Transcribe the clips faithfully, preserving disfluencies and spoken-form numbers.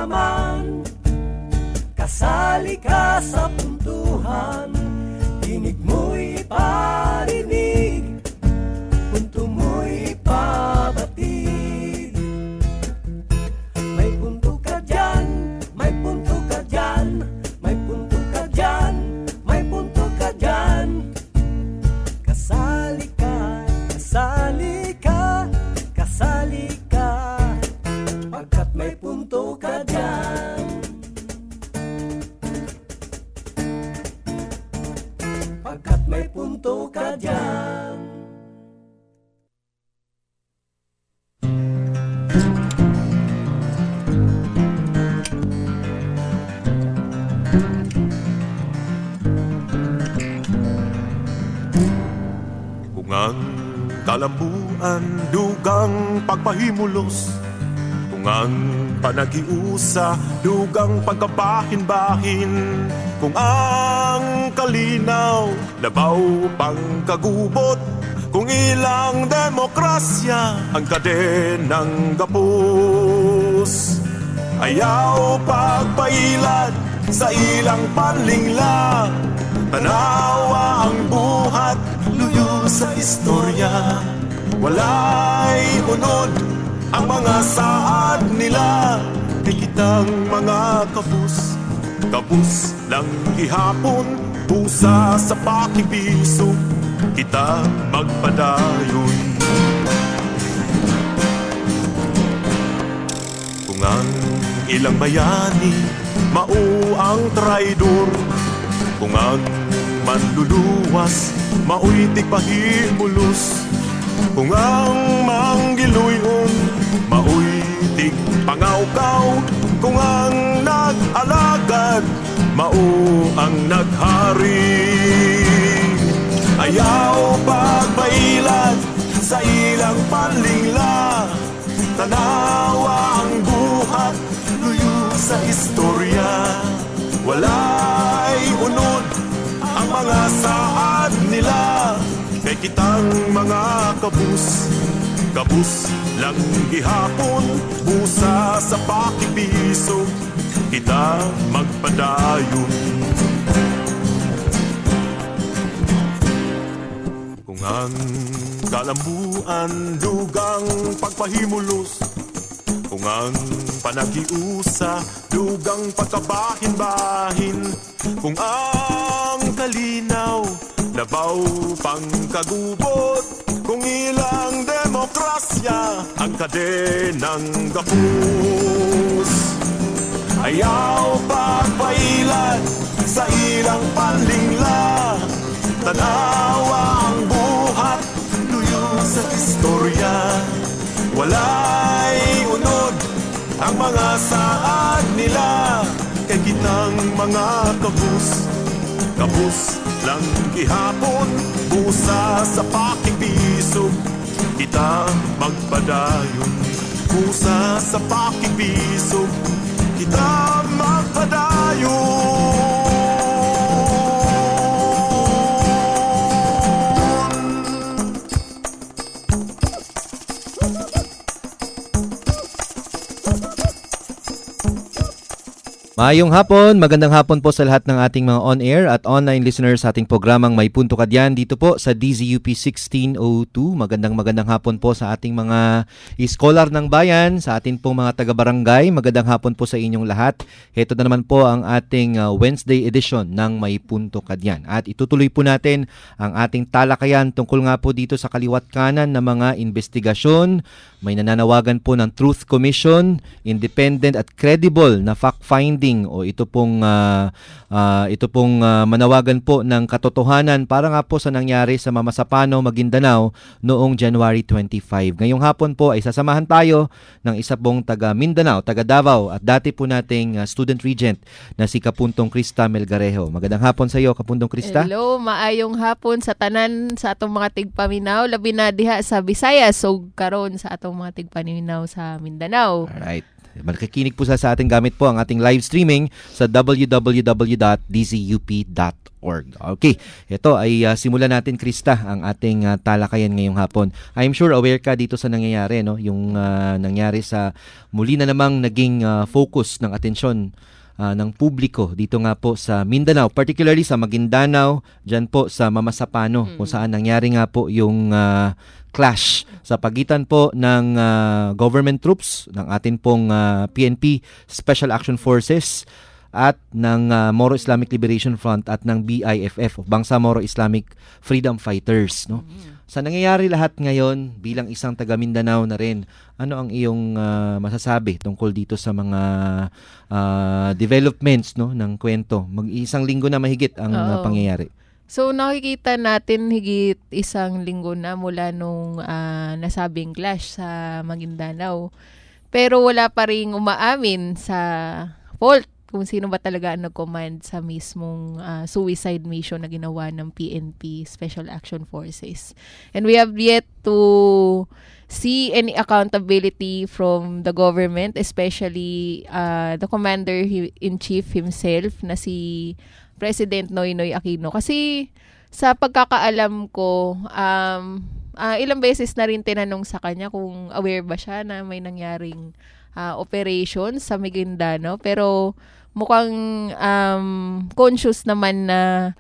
man, kasali ka sa puntuhan. Tinig mo'y parinig, punto mo'y pabatid. May punto ka dyan, may punto ka dyan, may punto ka dyan, may punto ka dyan. Kasali ka, kasali ka, kasali ka, pagkat may punto ka dyan. Pagkat may punto ka dyan. Kung ang kalambuan dugang pagpahimulos, kung ang panagiusa dugang pagkabahin-bahin, kung ang kalinaw labaw pang kagubot, kung ilang demokrasya ang kadenang gapos, ayaw pagpailan sa ilang panlingla, tanawa ang buhat luyo sa istorya. Walay unod ang mga saad nila, kay kitang mga kapus, kapus lang gihapon, busa sa pakipiso, kita magpadayon. Kung ang ilang bayani mao ang traidor, kung ang manluluwas mao'y tigpahimulos, kung ang manggiluyon mao'y tigpangawkaw, kung ang nag-alagad mao ang naghari, ayaw pagpailan sa ilang panlingla, tanawa ang buhat luyo sa istorya. Walay unod ang mga saad nila, kay kitang mga kabus, kabus lang gihapon, busa sa pakipiso, kita magpadayon. Kung ang kalambuan dugang pagpahimulos, kung ang panagiusa dugang pagkabahin-bahin, kung ang kalinaw labaw pang kagubot, kung ilang demokrasya ang kadenang gapus, ayaw pagpailan sa ilang panlingla, tanawa ang buhat luyo sa istorya. Walay unod ang mga saad nila, kay kitang mga kapus, kapus lang gihapon, busa sa pakipiso, kita magpadayon. Busa sa pakipiso, kita magpadayon. Maayong hapon, magandang hapon po sa lahat ng ating mga on-air at online listeners sa ating programang May Punto Ka Diyan dito po sa D Z U P sixteen oh two. Magandang magandang hapon po sa ating mga scholar ng bayan, sa ating pong mga taga-barangay. Magandang hapon po sa inyong lahat. Ito na naman po ang ating uh, Wednesday edition ng May Punto Ka Diyan. At itutuloy po natin ang ating talakayan tungkol nga po dito sa kaliwat kanan ng mga investigasyon. May nananawagan po ng Truth Commission, independent at credible na fact-finding o ito pong uh, uh, ito pong uh, manawagan po ng katotohanan para nga po sa nangyari sa Mamasapano, Maguindanao noong January twenty-five. Ngayong hapon po ay sasamahan tayo ng isa pong taga Mindanao, taga Davao at dati po nating uh, student regent na si Kapuntong Krista Melgarejo. Magandang hapon sa iyo, Kapuntong Krista. Hello, maayong hapon sa tanan sa atong mga tigpaminaw, labi na diha sa Visayas o karon sa atong mga tigpaminaw sa Mindanao. Alright. Makikinig po sa, sa ating gamit po ang ating live streaming sa w w w dot d z u p dot org. Okay, ito ay uh, simulan natin, Krista, ang ating uh, talakayan ngayong hapon. I'm sure aware ka dito sa nangyayari, no? Yung uh, nangyari sa muli na namang naging uh, focus ng atensyon uh, ng publiko dito nga po sa Mindanao, particularly sa Maguindanao, dyan po sa Mamasapano, mm-hmm. kung saan nangyari nga po yung uh, clash sa pagitan po ng uh, government troops, ng atin pong uh, P N P, Special Action Forces, at ng uh, Moro Islamic Liberation Front at ng B I F F, Bangsa Moro Islamic Freedom Fighters, no? Mm-hmm. Sa nangyayari lahat ngayon, bilang isang taga Mindanao na rin, ano ang iyong uh, masasabi tungkol dito sa mga uh, developments, no, ng kwento? Mag-isang linggo na mahigit ang uh, pangyayari. So nakikita natin higit isang linggo na mula nung uh, nasabing clash sa Maguindanao. Pero wala pa ring umaamin sa fault kung sino ba talaga ang nag-command sa mismong uh, suicide mission na ginawa ng P N P, Special Action Forces. And we have yet to see any accountability from the government, especially uh, the Commander-in-Chief himself na si President Noynoy Aquino. Kasi sa pagkakaalam ko, um, uh, ilang beses na rin tinanong sa kanya kung aware ba siya na may nangyaring uh, operation sa Maguindanao. Pero mukhang um, conscious naman na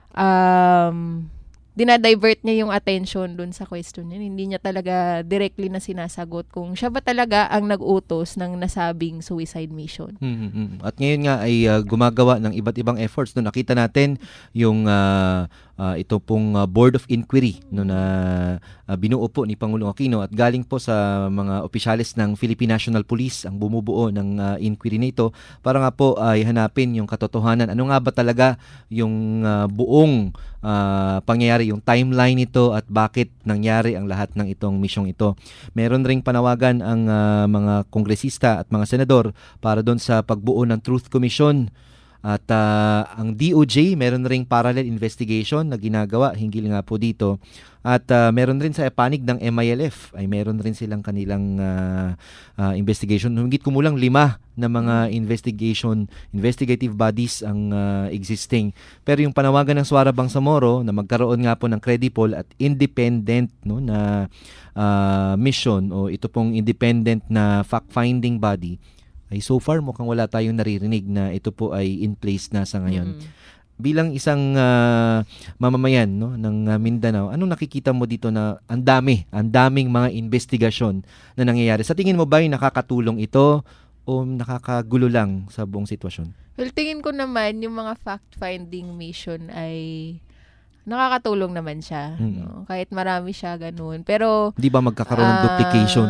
um, dinadivert niya yung attention dun sa question niya. Hindi niya talaga directly na sinasagot kung siya ba talaga ang nag-utos ng nasabing suicide mission. Mm-hmm. At ngayon nga ay uh, gumagawa ng iba't ibang efforts. No, nakita natin yung uh, uh, ito pong uh, Board of Inquiry, no, na uh, binuo po ni Pangulong Aquino at galing po sa mga opisyalis ng Philippine National Police ang bumubuo ng uh, inquiry nito para nga po ay uh, hanapin yung katotohanan. Ano nga ba talaga yung uh, buong uh, pangyayari, yung timeline nito at bakit nangyari ang lahat ng itong misyong ito. Meron ring panawagan ang uh, mga kongresista at mga senador para doon sa pagbuo ng Truth Commission. At uh, ang D O J, meron ring parallel investigation na ginagawa hinggil nga po dito. At uh, meron rin sa panig ng M I L F, ay meron rin silang kanilang uh, uh, investigation. Hingit kumulang lima na mga investigation, investigative bodies ang uh, existing. Pero yung panawagan ng Suara Bangsamoro na magkaroon nga po ng credible at independent, no, na uh, mission o ito pong independent na fact-finding body, ay so far mukhang wala tayong naririnig na ito po ay in place na sa ngayon. Mm. Bilang isang uh, mamamayan, no, ng uh, Mindanao, anong nakikita mo dito na ang dami, ang daming mga investigasyon na nangyayari? Sa tingin mo ba ay nakakatulong ito o nakakagulo lang sa buong sitwasyon? Well, tingin ko naman yung mga fact-finding mission ay nakakatulong naman siya. Mm. No? Kahit marami siya, ganun. Pero di ba magkakaroon ng uh, duplication?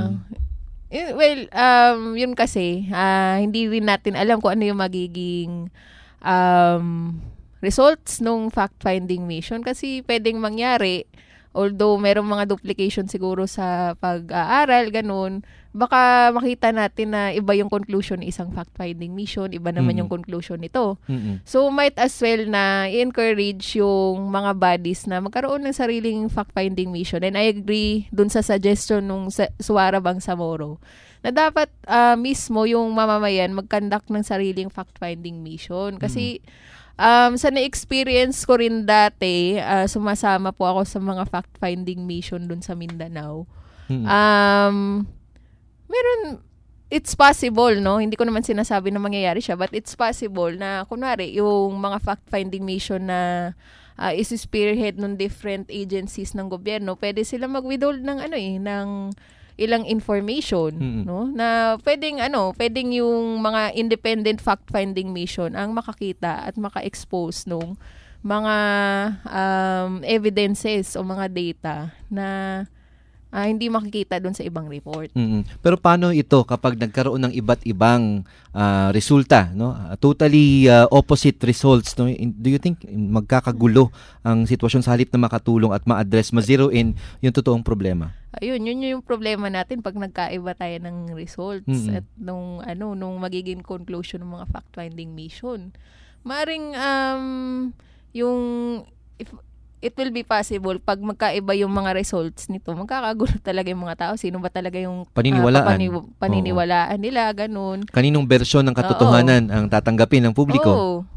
Well, um, yun kasi, uh, hindi rin natin alam kung ano yung magiging um, results nung fact-finding mission kasi pwedeng mangyari, although merong mga duplication siguro sa pag-aaral, ganun, baka makita natin na iba yung conclusion ng isang fact-finding mission, iba naman mm-hmm. yung conclusion nito. Mm-hmm. So, might as well na i-encourage yung mga bodies na magkaroon ng sariling fact-finding mission. And I agree dun sa suggestion nung Suara Bangsamoro na dapat uh, mismo yung mamamayan mag-conduct ng sariling fact-finding mission. Kasi mm-hmm. um, sa na-experience ko rin dati, uh, sumasama po ako sa mga fact-finding mission dun sa Mindanao. Mm-hmm. Um... Meron, it's possible, no? Hindi ko naman sinasabi na mangyayari siya, but it's possible na, kunwari, yung mga fact-finding mission na uh, is-spearhead ng different agencies ng gobyerno, pwede sila mag-withhold ng, ano eh, ng ilang information, mm-hmm. no? Na pwedeng, ano, pwedeng yung mga independent fact-finding mission ang makakita at maka-expose nung mga um, evidences o mga data na Uh, hindi makikita doon sa ibang report. Mm-hmm. Pero paano ito kapag nagkaroon ng iba't ibang uh, resulta, no? Uh, totally uh, opposite results, no? Do you think magkakagulo ang sitwasyon sa halip na makatulong at ma-address, ma-zero in yung totoong problema? Ayun, yun yung problema natin pag nagkaiba tayo ng results mm-hmm. at nung ano nung magiging conclusion ng mga fact-finding mission. Maaring um yung if it will be possible pag magkaiba yung mga results nito, magkakagulo talaga yung mga tao. Sino ba talaga yung paniniwalaan, uh, papani- paniniwalaan nila, ganun. Kaninong bersyon ng katotohanan Oo. ang tatanggapin ng publiko? Oo.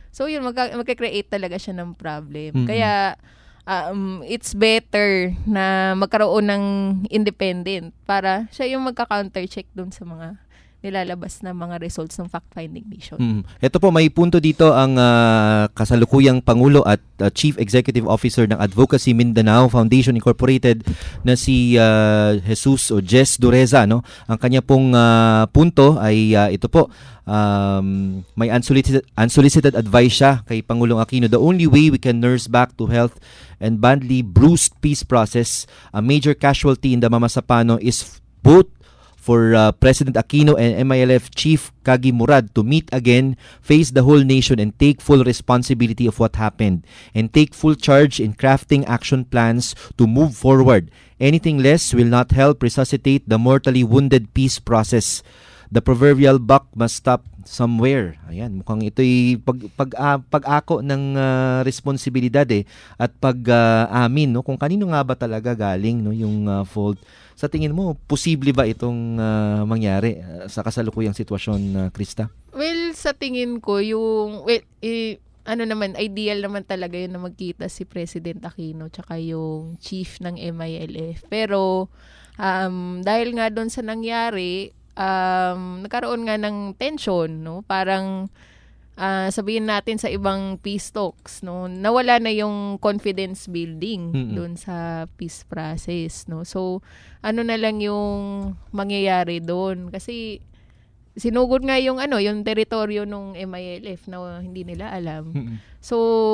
So yun, magka- magka-create talaga siya ng problem. Mm-mm. Kaya um, it's better na magkaroon ng independent para siya yung magka-counter-check dun sa mga nilalabas na mga results ng fact-finding mission. Mm. Ito po, may punto dito ang uh, kasalukuyang Pangulo at uh, Chief Executive Officer ng Advocacy Mindanao Foundation Incorporated na si uh, Jesus o Jess Dureza. No? Ang kanya pong uh, punto ay uh, ito po, um, may unsolicited, unsolicited advice siya kay Pangulong Aquino. The only way we can nurse back to health and badly bruised peace process, a major casualty in the Mama Sapano is both for uh, President Aquino and M I L F Chief Kagi Murad to meet again, face the whole nation and take full responsibility of what happened and take full charge in crafting action plans to move forward. Anything less will not help resuscitate the mortally wounded peace process. The proverbial buck must stop somewhere. Ayan, mukhang ito'y pag, pag, uh, pag-ako ng uh, responsibilidad eh, at pag-amin, uh, no? Kung kanino nga ba talaga galing, no, yung uh, fault. Sa tingin mo, posible ba itong uh, mangyari uh, sa kasalukuyang sitwasyon, uh, Krista? Well, sa tingin ko, yung, well, eh, ano naman, ideal naman talaga yun na magkita si President Aquino tsaka yung chief ng M I L F. Pero, um, dahil nga doon sa nangyari, um, nagkaroon nga ng tension, no? Parang, Uh, sabihin natin sa ibang peace talks, no, nawala na yung confidence building Mm-mm. doon sa peace process, no. So ano na lang yung mangyayari doon kasi sinugod nga yung ano, yung teritoryo ng M I L F na hindi nila alam. Mm-mm. So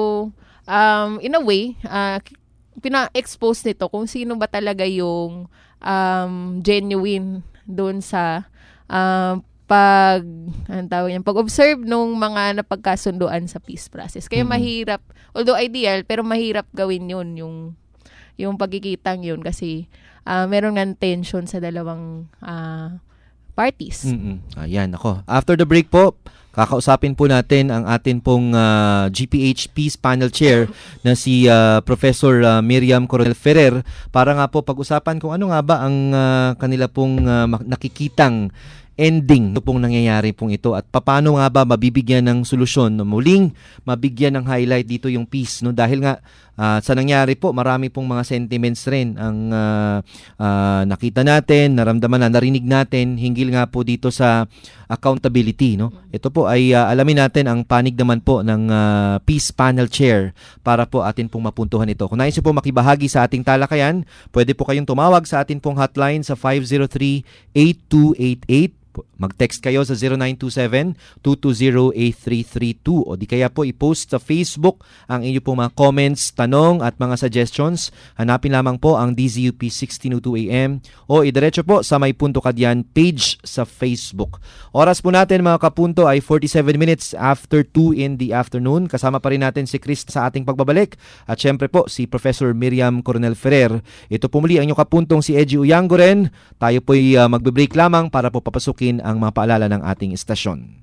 um in a way, uh, pina-expose nito kung sino ba talaga yung um genuine doon sa um pag anong tawag yan, pag-observe nung mga napagkasunduan sa peace process. Kaya Mm-hmm. mahirap, although ideal, pero mahirap gawin yun, yung, yung pagkikitang yun kasi uh, meron ng tension sa dalawang uh, parties. Mm-mm. Ayan, ako. After the break po, kakausapin po natin ang atin pong uh, G P H Peace Panel Chair na si uh, Professor uh, Miriam Coronel Ferrer para nga po pag-usapan kung ano nga ba ang uh, kanila pong uh, nakikitang ending ito pong nangyayari pong ito at paano nga ba mabibigyan ng solusyon no? Muling mabigyan ng highlight dito yung peace, no? Dahil nga uh, sa nangyari po marami pong mga sentiments rin ang uh, uh, nakita natin, naramdaman na, narinig natin hinggil nga po dito sa accountability, no? Ito po ay uh, alamin natin ang panig naman po ng uh, Peace Panel Chair para po atin pong mapuntuhan ito. Kung nais niyo po makibahagi sa ating talakayan, pwede po kayong tumawag sa atin pong hotline sa five zero three, eight two eight eight. Mag-text kayo sa zero nine two seven, two two zero, eight three three two o di kaya po i-post sa Facebook ang inyo pong mga comments, tanong at mga suggestions. Hanapin lamang po ang D Z U P sixteen oh two A M o idiretso po sa May Punto Kadyan page sa Facebook. Oras po natin mga kapunto ay forty-seven minutes after two in the afternoon. Kasama pa rin natin si Chris sa ating pagbabalik at syempre po si Professor Miriam Coronel Ferrer. Ito po muli ang inyong kapuntong si Edgy Uyangoren. Tayo po'y uh, magbe-break lamang para po papasukin ang mga paalala ng ating istasyon.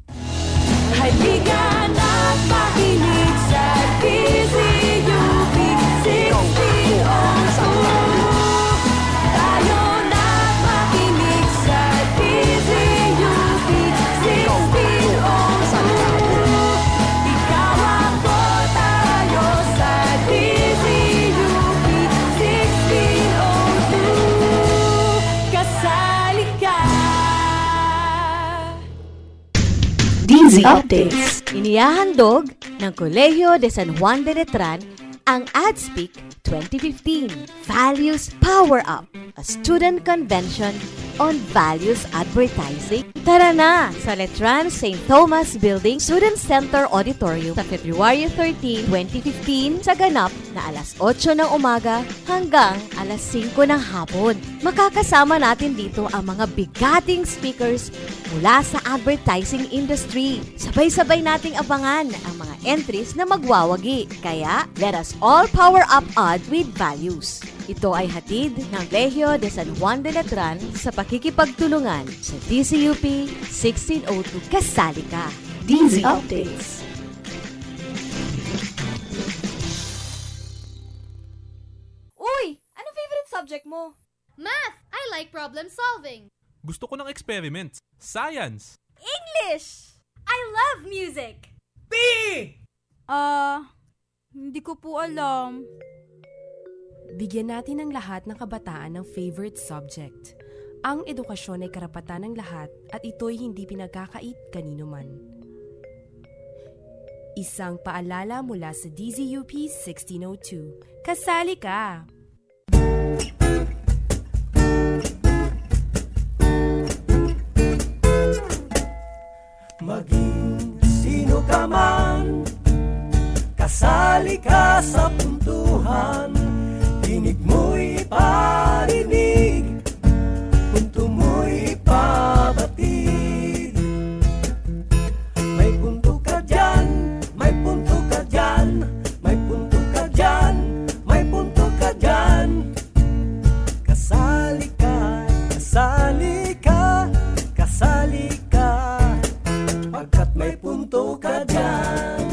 Halika na't makinig sa D Z U P sixteen oh two. Tayo na't makinig sa D Z U P sixteen oh two. Ikaw ako, tayo sa D Z U P sixteen oh two. Kasali ka. D Z Updates. Inihahandog ng Colegio de San Juan de Letran ang AdSpeak twenty fifteen Values Power Up, a student convention on values advertising. Tara na sa Letran Saint Thomas Building Student Center Auditorium sa February thirteenth, twenty fifteen sa ganap na alas otso ng umaga hanggang alas singko ng hapon. Makakasama natin dito ang mga bigating speakers mula sa advertising industry. Sabay-sabay nating abangan ang mga entries na magwawagi. Kaya, let us all power up ad with values. Ito ay hatid ng Colegio de San Juan de Letran sa pakikipagtulungan sa D Z U P sixteen oh two. Kasali ka! D Z Updates. Uy! Anong favorite subject mo? Math! I like problem solving. Gusto ko ng experiments. Science. English! I love music. P! Ah, hindi ko po alam. Bigyan natin ang lahat ng kabataan ng favorite subject. Ang edukasyon ay karapatan ng lahat at ito'y hindi pinagkakait kanino man. Isang paalala mula sa D Z U P sixteen oh two. Kasali ka! Maging sino ka man, kasali ka sa puntuhan. Tinig mo'y parinig, punto mo'y pabatid. May punto ka dyan, may punto ka dyan, may punto ka dyan, may punto ka dyan. Kasali ka, kasali ka, kasali ka, pagkat may punto ka dyan.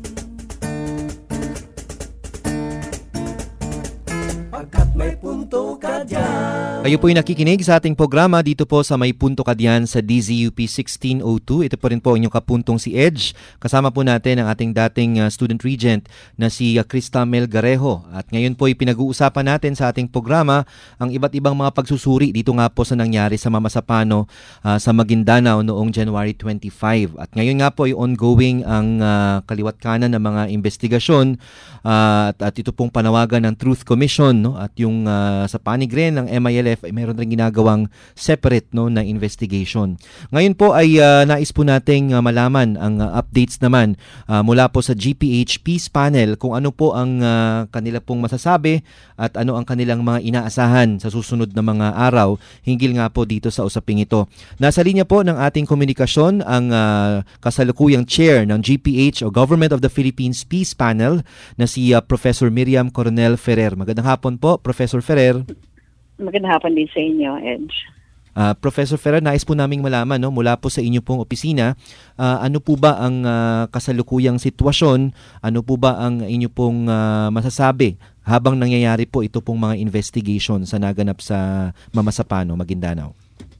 Pagkat may punto ka dyan. Kayo po'y nakikinig sa ating programa dito po sa May Punto Ka Diyan sa D Z U P sixteen oh two. Ito po rin po inyong kapuntong si Edge. Kasama po natin ang ating dating uh, student regent na si uh, Krista Mel Garejo. At ngayon po'y pinag-uusapan natin sa ating programa ang iba't ibang mga pagsusuri dito nga po sa nangyari sa Mamasapano uh, sa Maguindanao noong January twenty-five. At ngayon nga po ay ongoing ang uh, kaliwat kanan ng mga investigasyon uh, at, at ito pong panawagan ng Truth Commission, no? At yung uh, sa panig rin ng M I L F ay meron rin ginagawang separate, no, na investigation. Ngayon po ay uh, nais po nating uh, malaman ang uh, updates naman uh, mula po sa G P H Peace Panel kung ano po ang uh, kanila pong masasabi at ano ang kanilang mga inaasahan sa susunod na mga araw hinggil nga po dito sa usaping ito. Nasa linya po ng ating komunikasyon ang uh, kasalukuyang chair ng G P H o Government of the Philippines Peace Panel na si uh, Professor Miriam Coronel Ferrer. Magandang hapon po, Professor Ferrer. Magandang hapon din sa inyo, Edge. Uh, Professor Ferrer, nais po naming malaman, no, mula po sa inyo pong opisina, uh, ano po ba ang uh, kasalukuyang sitwasyon? Ano po ba ang inyo pong uh, masasabi habang nangyayari po ito pong mga investigation sa naganap sa Mamasapano, Maguindanao?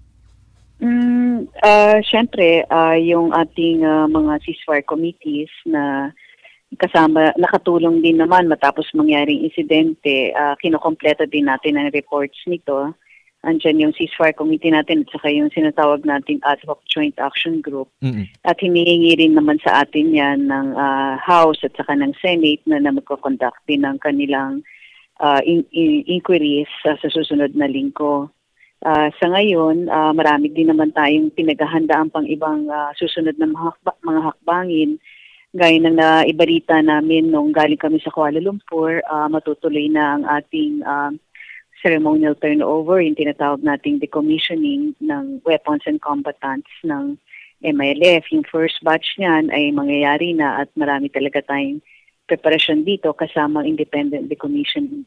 Mm, uh, Siyempre, uh, yung ating uh, mga ceasefire committees na kasama, nakatulong din naman matapos mangyaring insidente, uh, kinokompleto din natin ang reports nito. Andyan yung ceasefire committee natin at saka yung sinatawag nating ad hoc joint action group. Mm-hmm. At hinihingi rin naman sa atin yan ng uh, House at saka ng Senate na, na magko-conduct din ng kanilang uh, in- in- inquiries uh, sa susunod na linggo. Uh, sa ngayon, uh, marami din naman tayong pinaghahandaan pang ibang uh, susunod na mga, hakba- mga hakbangin. Gaya ng naibalita namin nung galing kami sa Kuala Lumpur, uh, matutuloy na ang ating uh, ceremonial turnover, yung tinatawag nating decommissioning ng weapons and combatants ng M I L F. Yung first batch niyan ay mangyayari na at marami talaga tayong preparasyon dito kasama independent decommissioning.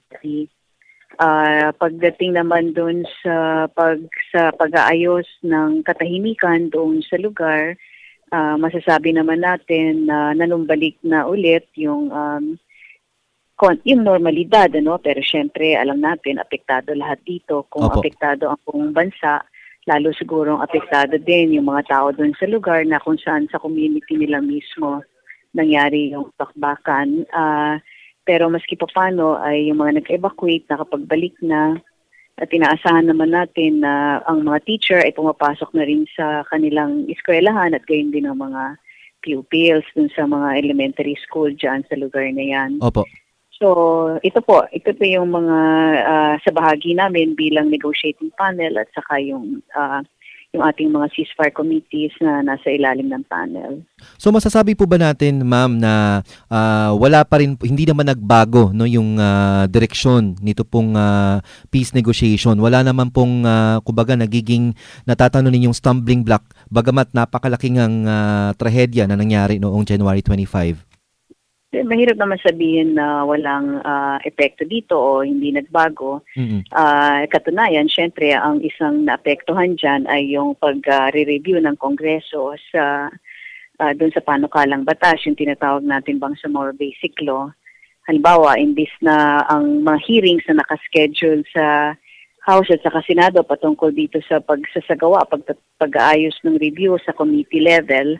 Uh, pagdating naman doon sa, pag, sa pag-aayos ng katahimikan doon sa lugar, Uh, masasabi naman natin na uh, nanumbalik na ulit yung um, kon- yung normalidad, ano? Pero syempre alam natin apektado lahat dito. Kung Opo. apektado ang buong bansa, lalo siguro apektado din yung mga tao doon sa lugar na kung saan sa community nila mismo nangyari yung bakbakan. Uh, pero maski pa paano ay yung mga nag-evacuate nakapagbalik na. At inaasahan naman natin na ang mga teacher ay pumapasok na rin sa kanilang eskwelahan at gayon din ang mga pupils dun sa mga elementary school dyan sa lugar na yan. Opo. So, ito po, ito po yung mga uh, sa bahagi namin bilang negotiating panel at saka yung uh, yung ating mga ceasefire committees na nasa ilalim ng panel. So masasabi po ba natin, ma'am, na uh, wala pa rin, hindi naman nagbago, no, yung uh, direksyon nito pong uh, peace negotiation? Wala naman pong, uh, kumbaga, nagiging natatanunin yung stumbling block, bagamat napakalaking ang uh, trahedya na nangyari noong January twenty-five? Mahirap naman sabihin na walang uh, epekto dito o hindi nagbago. Mm-hmm. Uh, katunayan, syempre, ang isang naapektuhan dyan ay yung pag-re-review ng Kongreso sa uh, dun sa panukalang batas, yung tinatawag natin bang sa more basic law. Halimbawa, imbis na ang mga hearings na nakaschedule sa House at sa Senado patungkol dito sa pagsasagawa, pag- pag-aayos ng review sa committee level,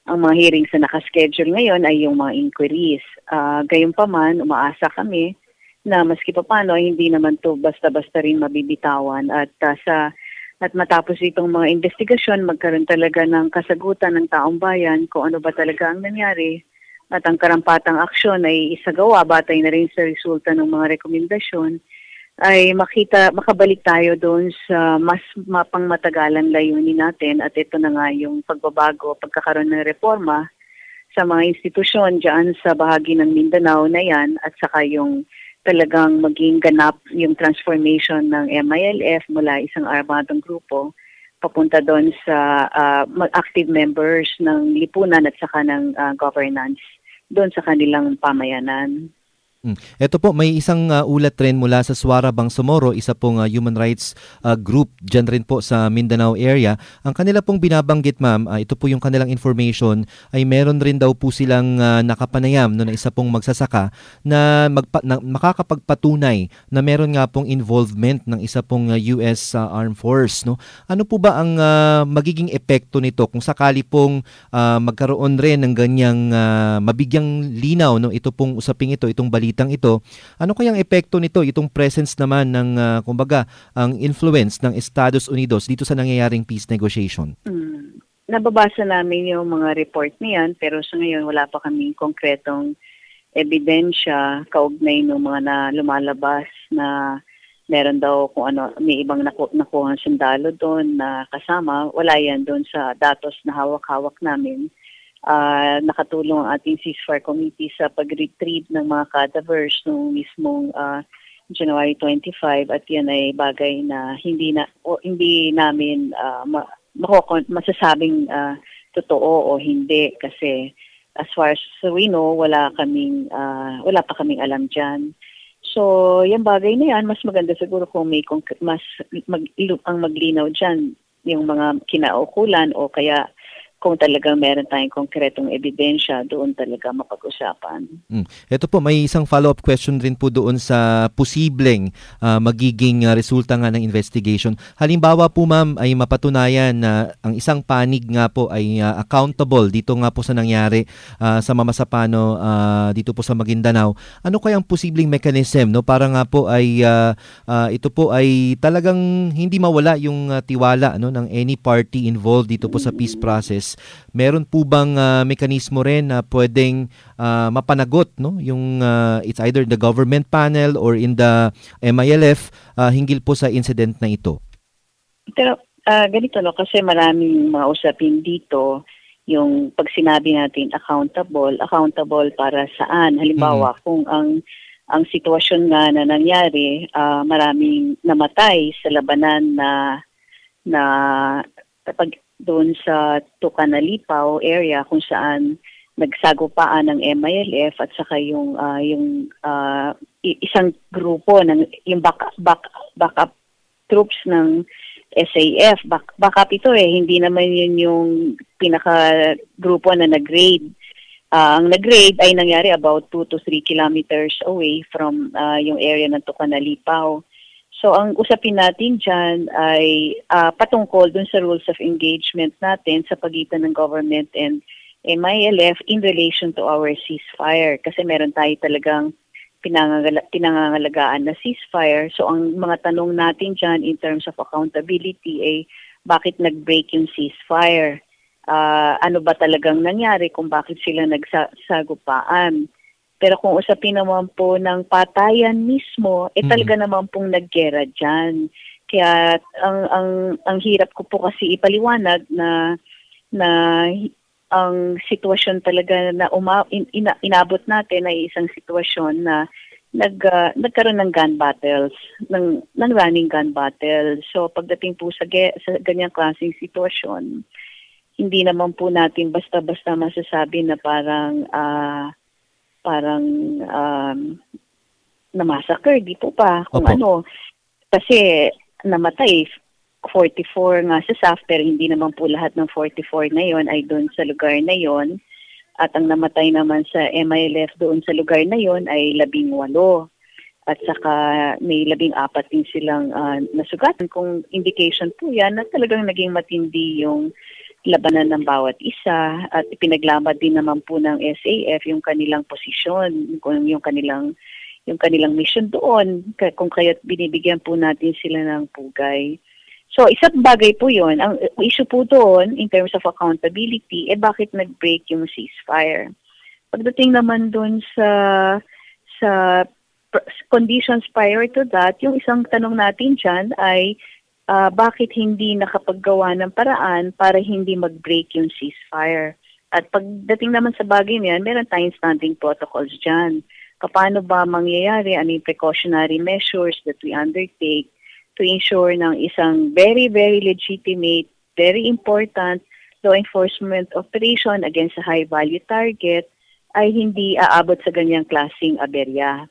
ang mga hearings na nakaschedule ngayon ay yung mga inquiries. Uh, Gayunpaman, umaasa kami na maski pa paano, hindi naman to basta-basta rin mabibitawan. At uh, sa at matapos itong mga investigasyon, magkaroon talaga ng kasagutan ng taong bayan kung ano ba talaga ang nangyari. At ang karampatang aksyon ay isagawa, batay na rin sa resulta ng mga rekomendasyon, ay makita, makabalik tayo doon sa mas mapangmatagalan layunin natin. At ito na nga yung pagbabago, pagkakaroon ng reforma sa mga institusyon dyan sa bahagi ng Mindanao na yan, at saka yung talagang maging ganap yung transformation ng M I L F mula isang armadong grupo papunta doon sa uh, active members ng lipunan at saka ng uh, governance doon sa kanilang pamayanan. Hmm. Ito po, may isang uh, ulat rin mula sa Suara Bangsamoro, isa pong uh, human rights uh, group dyan rin po sa Mindanao area. Ang kanila pong binabanggit, ma'am, uh, ito po yung kanilang information, ay meron rin daw po silang uh, nakapanayam no, na isa pong magsasaka na, magpa- na makakapagpatunay na meron nga pong involvement ng isa pong uh, U S uh, Armed Force. No? Ano po ba ang uh, magiging epekto nito kung sakali pong uh, magkaroon rin ng ganyang uh, mabigyang linaw, no? Ito pong usaping ito, itong balita ito, ano kayang epekto nito, itong presence naman ng, uh, kumbaga, ang influence ng Estados Unidos dito sa nangyayaring peace negotiation? Hmm. Nababasa namin yung mga report niyan, pero sa ngayon wala pa kaming konkretong ebidensya kaugnay ng mga na lumalabas na meron daw kung ano, may ibang naku- nakuha sundalo doon na kasama. Wala yan doon sa datos na hawak-hawak namin. Uh, nakatulong ang ating ceasefire committee sa pag-retrieve ng mga cadavers noong mismong uh, January twenty-fifth, at yan ay bagay na hindi na o hindi namin uh, ma- makokon- masasabing uh, totoo o hindi, kasi as far as we know, wala kaming uh, wala pa kaming alam diyan. So, yung bagay na yan, mas maganda siguro kung may conc- mas mag- ang maglinaw diyan yung mga kinaukulan, o kaya kung talagang meron tayong konkretong ebidensya, doon talaga mapag-usapan. Hmm. Ito po, may isang follow-up question rin po doon sa posibleng uh, magiging uh, resulta nga ng investigation. Halimbawa po, ma'am, ay mapatunayan na ang isang panig nga po ay uh, accountable dito nga po sa nangyari uh, sa Mamasapano uh, dito po sa Maguindanao. Ano kayang posibleng mechanism, no, para nga po ay uh, uh, ito po ay talagang hindi mawala yung uh, tiwala, no, ng any party involved dito po sa peace process? Meron po bang uh, mekanismo rin na pwedeng uh, mapanagot, no, yung uh, it's either the government panel or in the M I L F uh, hinggil po sa incident na ito? Pero uh, ganito, no, kasi maraming mga usapin dito, yung pag sinabi natin accountable, accountable para saan? Halimbawa, mm-hmm. kung ang ang sitwasyon nga na nangyari, uh, maraming namatay sa labanan na na kapag doon sa Tucanalipaw area kung saan nagsagupaan ng M I L F at saka yung uh, yung uh, isang grupo ng yung back, back, backup troops ng S A F. Back, backup ito eh, hindi naman yun yung pinaka grupo na nag-raid. Uh, ang nag-raid ay nangyari about two to three kilometers away from uh, yung area ng Tucanalipaw. So, ang usapin natin dyan ay uh, patungkol dun sa rules of engagement natin sa pagitan ng government and M I L F in relation to our ceasefire. Kasi meron tayo talagang pinangangala- pinangangalagaan na ceasefire. So, ang mga tanong natin dyan in terms of accountability ay bakit nag-break yung ceasefire? Uh, ano ba talagang nangyari kung bakit sila nagsagupaan? Pero kung usapin naman po ng patayan mismo, eh talaga mm-hmm. naman pong naggera dyan. Kaya ang ang ang hirap ko po kasi ipaliwanag na na ang sitwasyon talaga na uma, in, ina, inabot natin ay isang sitwasyon na nag uh, nagkaroon ng gun battles, ng ng running gun battle. So pagdating po sa ge, sa ganyang klaseng sitwasyon, hindi naman po natin basta-basta masasabi na parang uh, parang um, na-massacre, di po pa kung Opo. ano. Kasi namatay forty-four nga sa S A F, pero hindi naman po lahat ng forty-four na yon ay doon sa lugar na yon. At ang namatay naman sa M I L F doon sa lugar na yon ay labing walo. At saka may labing apat din silang uh, nasugatan. Kung indication po yan na talagang naging matindi yung labanan ng bawat isa at ipinaglaban din naman po ng S A F yung kanilang posisyon, kung yung kanilang yung kanilang mission doon, kung kaya't binibigyan po natin sila ng pugay. So, isang bagay po yun. Ang issue po doon, in terms of accountability, eh bakit nag-break yung ceasefire? Pagdating naman doon sa sa conditions prior to that, yung isang tanong natin dyan ay uh, bakit hindi nakapaggawa ng paraan para hindi mag-break yung ceasefire? At pagdating naman sa bagay niyan, meron tayong standing protocols dyan. Paano ba mangyayari, ano yung precautionary measures that we undertake to ensure ng isang very, very legitimate, very important law enforcement operation against a high-value target ay hindi aabot sa ganyang klaseng aberya.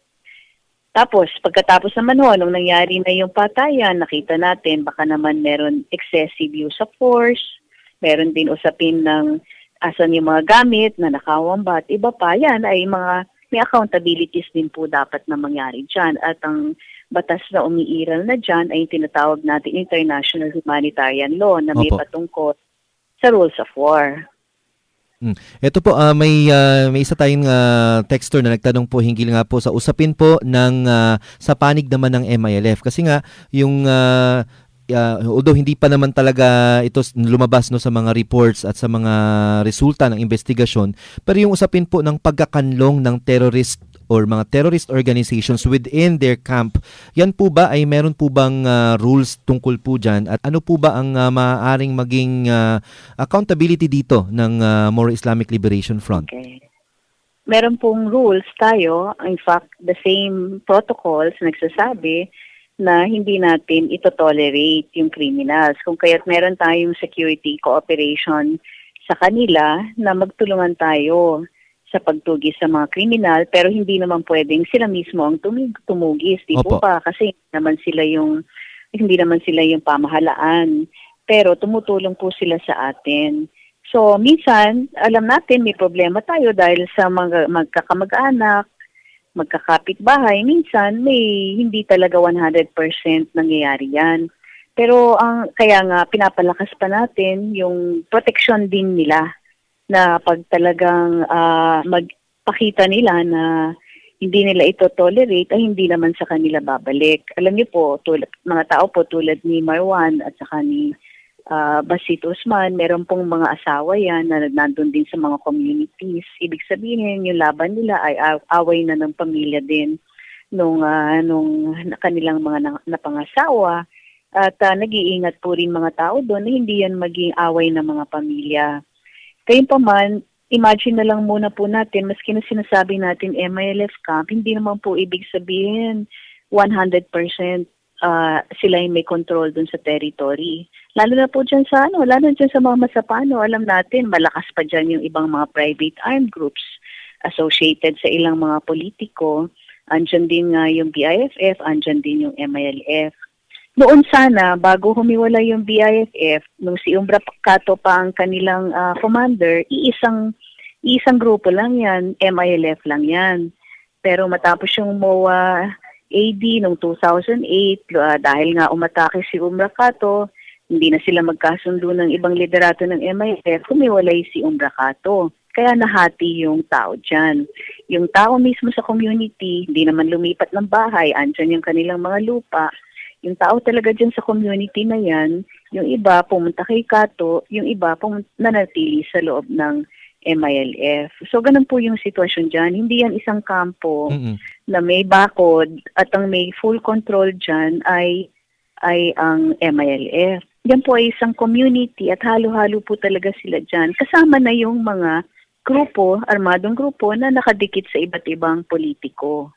Tapos, pagkatapos naman ho, nung nangyari na yung patayan, nakita natin baka naman meron excessive use of force, meron din usapin ng asan yung mga gamit na nakawang ba at iba pa, yan ay mga may accountabilities din po dapat na mangyari dyan. At ang batas na umiiral na dyan ay tinatawag natin international humanitarian law na may Opo. patungkol sa rules of war. Hmm. Ito po, uh, may uh, may isa tayong uh, texter na nagtanong po hinggil nga po sa usapin po ng uh, sa panig naman ng M I L F. Kasi nga, yung uh, uh, although hindi pa naman talaga ito lumabas no sa mga reports at sa mga resulta ng investigasyon, pero yung usapin po ng pagkakanlong ng terrorist or mga terrorist organizations within their camp, yan po ba ay meron po bang uh, rules tungkol po dyan? At ano po ba ang uh, maaaring maging uh, accountability dito ng uh, Moro Islamic Liberation Front? Okay. Meron pong rules tayo, in fact, the same protocols nagsasabi na hindi natin ito-tolerate yung criminals. Kung kaya't meron tayong security cooperation sa kanila na magtulungan tayo sa pagtugis sa mga kriminal, pero hindi naman pwedeng sila mismo ang tumig, tumugis, di po ba? Kasi naman sila yung hindi naman sila yung pamahalaan, pero tumutulong po sila sa atin. So, minsan, alam natin may problema tayo dahil sa mga magkakamag-anak, magkakapit-bahay, minsan may hindi talaga one hundred percent nangyayari yan. Pero ang kaya nga pinapalakas pa natin yung protection din nila na pag talagang uh, magpakita nila na hindi nila ito tolerate ay hindi naman sa kanila babalik. Alam niyo po, tulad, mga tao po tulad ni Marwan at saka ni uh, Basit Usman, meron pong mga asawa yan na nandun din sa mga communities. Ibig sabihin, yung laban nila ay away na ng pamilya din nung, uh, nung kanilang mga napangasawa. At uh, nag-iingat po rin mga tao doon na hindi yan maging away ng mga pamilya. Gayunpaman, imagine na lang muna po natin, maski na sinasabi natin M I L F camp, hindi naman po ibig sabihin one hundred percent uh, sila yung may control dun sa territory. Lalo na po dyan sa ano, lalo dyan sa mga masapano, alam natin, malakas pa dyan yung ibang mga private armed groups associated sa ilang mga politiko. Andyan din nga yung B I F F, andyan din yung M I L F. Noon sana, bago humiwala yung B I F F, nung si Umbra Cato pa ang kanilang uh, commander, iisang, iisang grupo lang yan, M I L F lang yan. Pero matapos yung M O A A D noong two thousand eight, uh, dahil nga umatake si Umbra Cato, hindi na sila magkasundo ng ibang liderato ng M I L F, humiwalay si Umbra Cato. Kaya nahati yung tao dyan. Yung tao mismo sa community, hindi naman lumipat ng bahay, andyan yung kanilang mga lupa. Yung tao talaga dyan sa community na yan, yung iba pumunta kay Cato, yung iba pumunta, nanatili sa loob ng M I L F. So, ganun po yung sitwasyon dyan. Hindi yan isang kampo mm-hmm. na may bakod at ang may full control dyan ay, ay ang M I L F. Yan po ay isang community at halo-halo po talaga sila dyan. Kasama na yung mga grupo, armadong grupo na nakadikit sa iba't ibang politiko.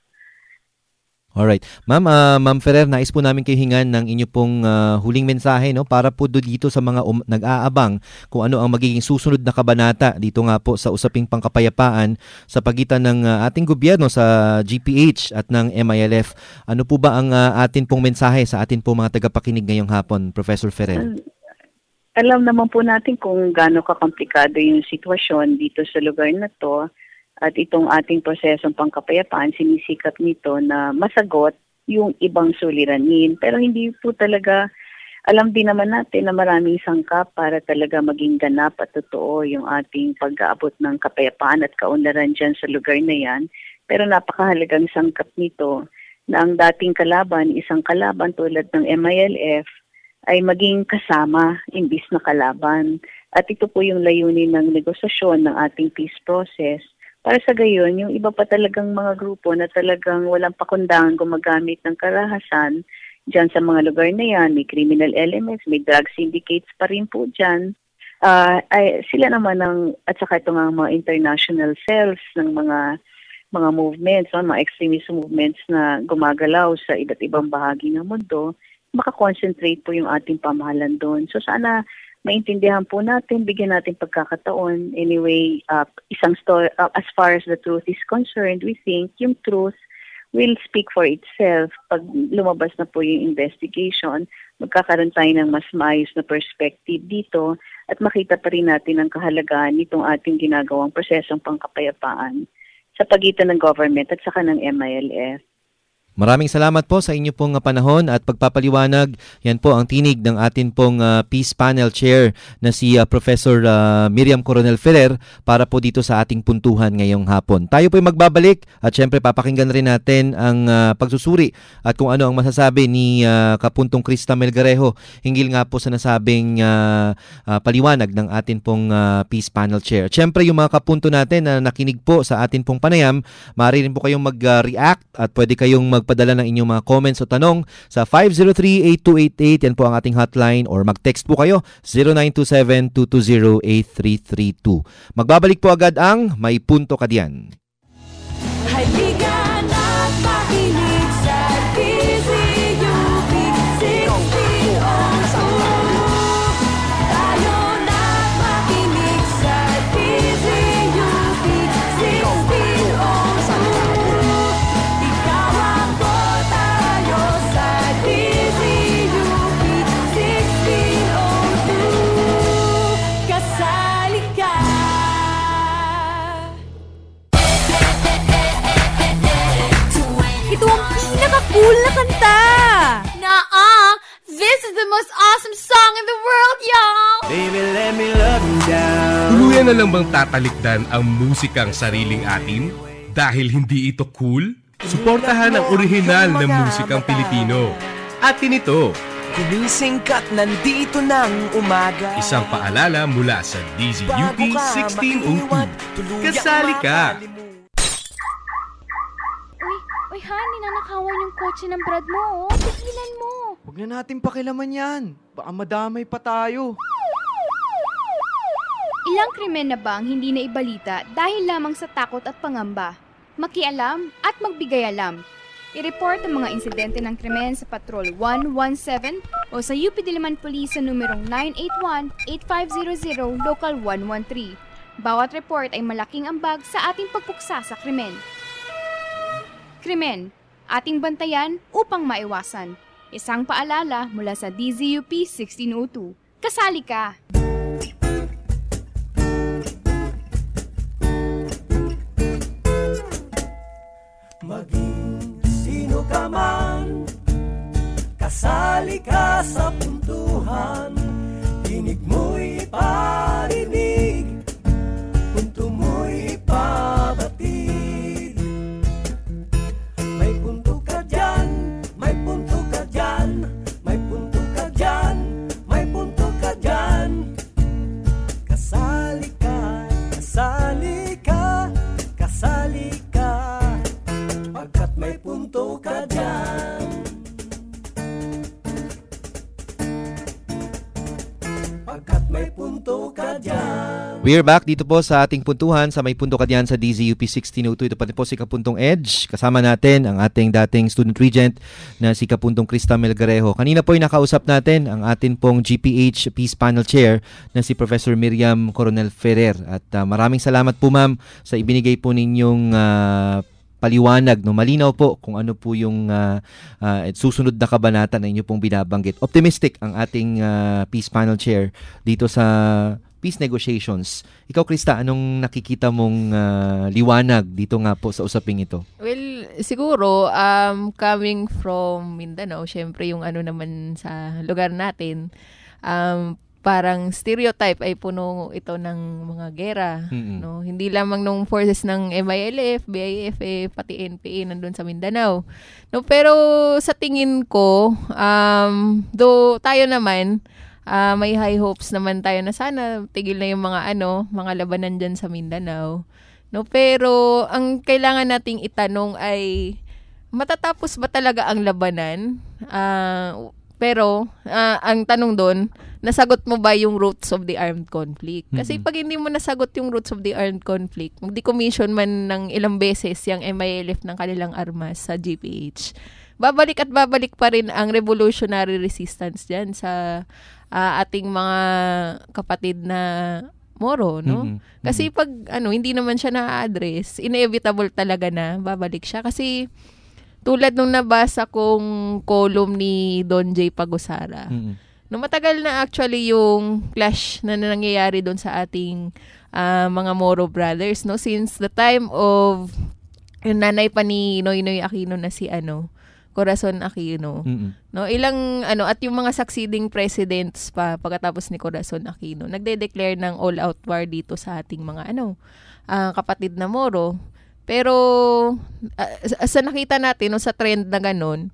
Alright. Ma'am, uh, Ma'am Ferrer, nais po namin kayo hingan ng inyo pong uh, huling mensahe no para po do dito sa mga um, nag-aabang kung ano ang magiging susunod na kabanata dito nga po sa usaping pangkapayapaan sa pagitan ng uh, ating gobyerno sa G P H at ng M I L F. Ano po ba ang uh, atin pong mensahe sa atin po mga tagapakinig ngayong hapon, Professor Ferrer? Um, alam naman po natin kung gaano kakomplikado yung sitwasyon dito sa lugar na to. At itong ating prosesong pangkapayapaan, sinisikap nito na masagot yung ibang suliranin. Pero hindi po talaga alam din naman natin na maraming sangkap para talaga maging ganap at totoo yung ating pag-aabot ng kapayapaan at kaunlaran dyan sa lugar na yan. Pero napakahalagang sangkap nito na ang dating kalaban, isang kalaban tulad ng M I L F, ay maging kasama imbis na kalaban. At ito po yung layunin ng negosasyon ng ating peace process. Para sa gayon, yung iba pa talagang mga grupo na talagang walang pakundangan gumagamit ng karahasan dyan sa mga lugar na yan, may criminal elements, may drug syndicates pa rin po dyan. Uh, ay, sila naman ng, at saka ito nga mga international cells ng mga mga movements, no, mga extremist movements na gumagalaw sa iba't ibang bahagi ng mundo, makakonsentrate po yung ating pamahalan doon. So sana maintindihan po natin, bigyan natin pagkakataon. Anyway, uh, isang story, uh, as far as the truth is concerned, we think yung truth will speak for itself. Pag lumabas na po yung investigation, magkakaroon tayo ng mas maayos na perspective dito at makita pa rin natin ang kahalagahan nitong ating ginagawang prosesong pangkapayapaan sa pagitan ng government at saka ng M I L F. Maraming salamat po sa inyo pong panahon at pagpapaliwanag. Yan po ang tinig ng atin pong uh, Peace Panel Chair na si uh, Professor uh, Miriam Coronel Ferrer para po dito sa ating puntuhan ngayong hapon. Tayo po ay magbabalik at syempre papakinggan rin natin ang uh, pagsusuri at kung ano ang masasabi ni uh, Kapuntong Krista Melgarejo hinggil nga po sa nasabing uh, uh, paliwanag ng atin pong uh, Peace Panel Chair. Syempre yung mga kapunto natin na nakinig po sa atin pong panayam, maaari rin po kayong mag-react at pwede kayong mag padala ng inyong mga comments o tanong sa five zero three, eight two eight eight. Yan po ang ating hotline or mag-text po kayo zero nine two seven, two two zero, eight three three two. Magbabalik po agad ang May Punto Ka Diyan. Halika na't makinig sa D Z U P sixteen oh two. Tayo na't makinig sa D Z U P sixteen oh two. Ikaw ang tayo sa D Z U P sixteen oh two. Kasali ka. Ito ang pinaka-cool na kanta! Nuh-uh. This is the most awesome song in the world, y'all! Baby, let me love you down. Tuluyan na lang bang tatalikdan ang musikang sariling atin? Dahil hindi ito cool? Suportahan ang orihinal na musikang Pilipino. Atin ito. Gumising ka't nandito ng umaga. Isang paalala mula sa D Z U P sixteen oh two. Kasali ka! Uy, uy, Han, ninanakawan yung kotse ng brad mo, oh. Tigilan mo. Huwag na natin pakilaman yan. Baka madamay pa tayo. Ilang krimen na ba ang hindi na ibalita dahil lamang sa takot at pangamba? Makialam at magbigay alam. I-report ang mga insidente ng krimen sa Patrol one one seven o sa U P Diliman Police sa numerong nine eight one, eight five zero zero, Local one one three. Bawat report ay malaking ambag sa ating pagpuksa sa krimen. Krimen, ating bantayan upang maiwasan. Isang paalala mula sa D Z U P sixteen oh two. Kasali ka! Maging sino ka man, kasali ka sa puntuhan. Tinig mo'y parinig, punto mo'y ipabatid. May punto ka dyan, may punto ka dyan, may punto ka dyan, may punto ka dyan. Kasali ka, kasali ka, kasali ka, pagkat may punto ka dyan. Pagkat may punto ka dyan. We're back dito po sa ating puntuhan sa May Punto Ka Diyan sa D Z U P sixteen oh two. Ito pa po si Kapuntong Edge. Kasama natin ang ating dating student regent na si Kapuntong Krista Melgarejo. Kanina po ay nakausap natin ang atin pong G P H Peace Panel Chair na si Professor Miriam Coronel Ferrer. At uh, maraming salamat po ma'am sa ibinigay po ninyong uh, paliwanag, no, malinaw po kung ano po yung uh, uh, susunod na kabanata na inyo pong binabanggit. Optimistic ang ating uh, Peace Panel Chair dito sa peace negotiations. Ikaw, Krista, anong nakikita mong uh, liwanag dito nga po sa usaping ito? Well, siguro, um, coming from Mindanao, syempre yung ano naman sa lugar natin, um, parang stereotype ay puno ito ng mga gera. Mm-hmm. No? Hindi lamang nung forces ng M I L F, B I F F, pati N P A nandun sa Mindanao. No, pero sa tingin ko, um, do tayo naman, uh, may high hopes naman tayo na sana tigil na yung mga ano, mga labanan dyan sa Mindanao. No, pero ang kailangan nating itanong ay matatapos ba talaga ang labanan? Uh, pero uh, ang tanong doon, nasagot mo ba yung roots of the armed conflict? Kasi mm-hmm. pag hindi mo nasagot yung roots of the armed conflict, mag-decommission man ng ilang beses yung M I L F ng kanilang armas sa G P H, babalik at babalik pa rin ang revolutionary resistance dyan sa uh, ating mga kapatid na Moro, no? Mm-hmm. Kasi pag ano hindi naman siya na-address, inevitable talaga na babalik siya. Kasi tulad nung nabasa kong column ni Don J. Pagusara, mm-hmm. no, matagal na actually yung clash na nangyayari doon sa ating uh, mga Moro brothers, no? Since the time of yung nanay pa ni Noynoy Aquino na si ano, Corazon Aquino. Mm-hmm. No, ilang ano at yung mga succeeding presidents pa pagkatapos ni Corazon Aquino, nagde-declare ng all-out war dito sa ating mga ano, uh, kapatid na Moro. Pero uh, sa nakita natin no, sa trend na ganun,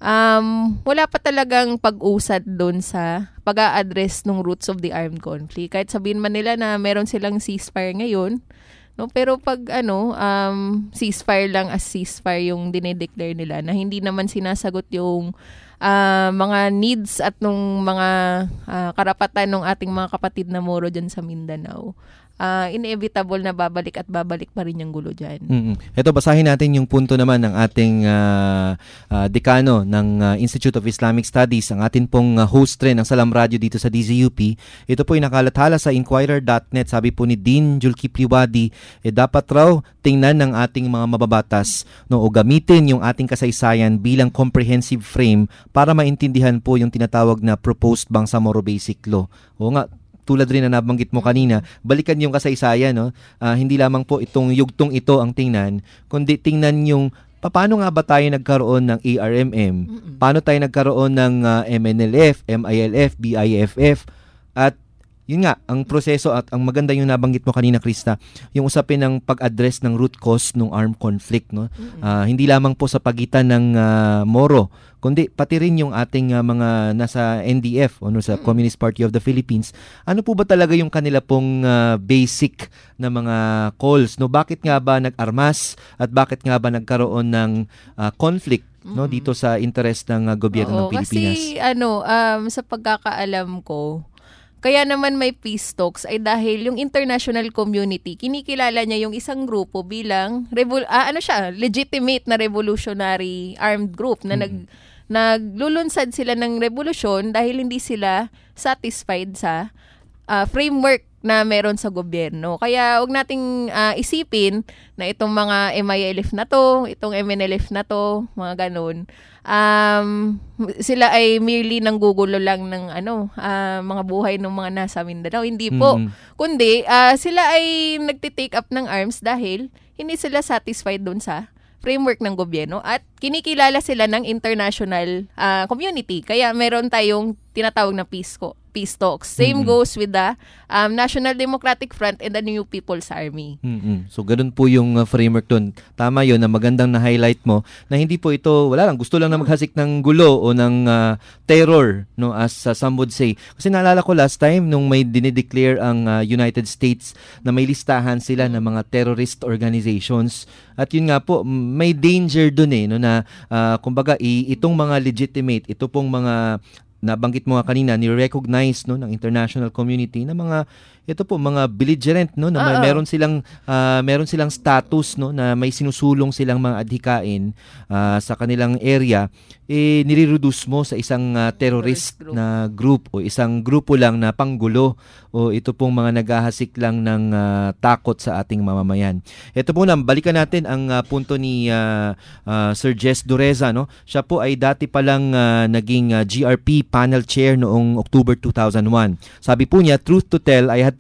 um, wala pa talagang pag-usad doon sa pag-a-address ng roots of the armed conflict. Kahit sabihin man nila na meron silang ceasefire ngayon, no, pero pag ano, um, ceasefire lang as ceasefire yung dinedeclare nila na hindi naman sinasagot yung uh, mga needs at nung mga uh, karapatan ng ating mga kapatid na Moro dyan sa Mindanao. Uh, inevitable na babalik at babalik pa rin yung gulo dyan. Mm-hmm. Ito, basahin natin yung punto naman ng ating uh, uh, dekano ng uh, Institute of Islamic Studies, ang atin pong uh, host rin ng Salam Radio dito sa D Z U P. Ito po ay nakalathala sa inquirer dot net. Sabi po ni Dean Julkipliwadi, eh, dapat raw tingnan ng ating mga mababatas no, o gamitin yung ating kasaysayan bilang comprehensive frame para maintindihan po yung tinatawag na proposed Bangsamoro Basic Law. O nga, tulad rin na nabanggit mo kanina, balikan yung kasaysayan, no? Uh, hindi lamang po itong yugtong ito ang tingnan, kundi tingnan yung paano nga ba tayo nagkaroon ng A R M M, mm-hmm. paano tayo nagkaroon ng uh, M N L F, M I L F, B I F F, at yun nga, ang proseso at ang maganda yung nabanggit mo kanina, Krista, yung usapin ng pag-address ng root cause ng armed conflict, no? Mm-hmm. Uh, hindi lamang po sa pagitan ng uh, Moro, kundi pati rin yung ating uh, mga nasa N D F o no, sa mm-hmm. Communist Party of the Philippines. Ano po ba talaga yung kanila pong uh, basic na mga calls, no? Bakit nga ba nag-armas at bakit nga ba nagkaroon ng uh, conflict, mm-hmm. no, dito sa interest ng uh, gobyerno Oo, ng Pilipinas? Kasi ano, um, sa pagkakaalam ko, kaya naman may peace talks ay dahil yung international community, kinikilala niya yung isang grupo bilang revol- ah, ano siya, legitimate na revolutionary armed group na hmm. nag naglulunsad sila ng revolusyon dahil hindi sila satisfied sa uh, framework na meron sa gobyerno. Kaya wag nating uh, isipin na itong mga M I L F na to, itong M N L F na to, mga ganun. Um, sila ay merely nanggugulo lang ng ano, uh, mga buhay ng mga nasa Mindanao. Hindi po. Mm-hmm. Kundi uh, sila ay nagtitake up ng arms dahil hindi sila satisfied doon sa framework ng gobyerno at kinikilala sila ng international uh, community. Kaya meron tayong tinatawag na peace ko. Peace talks. Same mm-hmm. goes with the um, National Democratic Front and the New People's Army. Mm-hmm. So, ganun po yung uh, framework dun. Tama yun na magandang na-highlight mo na hindi po ito, wala lang, gusto lang na maghasik ng gulo o ng uh, terror, no, as uh, some would say. Kasi naalala ko last time nung may dinideclare ang uh, United States na may listahan sila ng mga terrorist organizations. At yun nga po, may danger dun eh, no, na uh, kumbaga i- itong mga legitimate, ito pong mga nabanggit mo nga kanina, ni-recognize no ng international community na mga ito po mga belligerent no na may, meron silang uh, meron silang status no na may sinusulong silang mga adhikain uh, sa kanilang area, eh nire-reduce mo sa isang uh, terrorist group. na group o isang grupo lang na panggulo o ito pong mga naghahasik lang ng uh, takot sa ating mamamayan. Ito po na, balikan natin ang uh, punto ni uh, uh, Sir Jess Dureza, no. Siya po ay dati pa lang uh, naging uh, G R P panel chair noong October two thousand one. Sabi po niya, truth to tell, I had to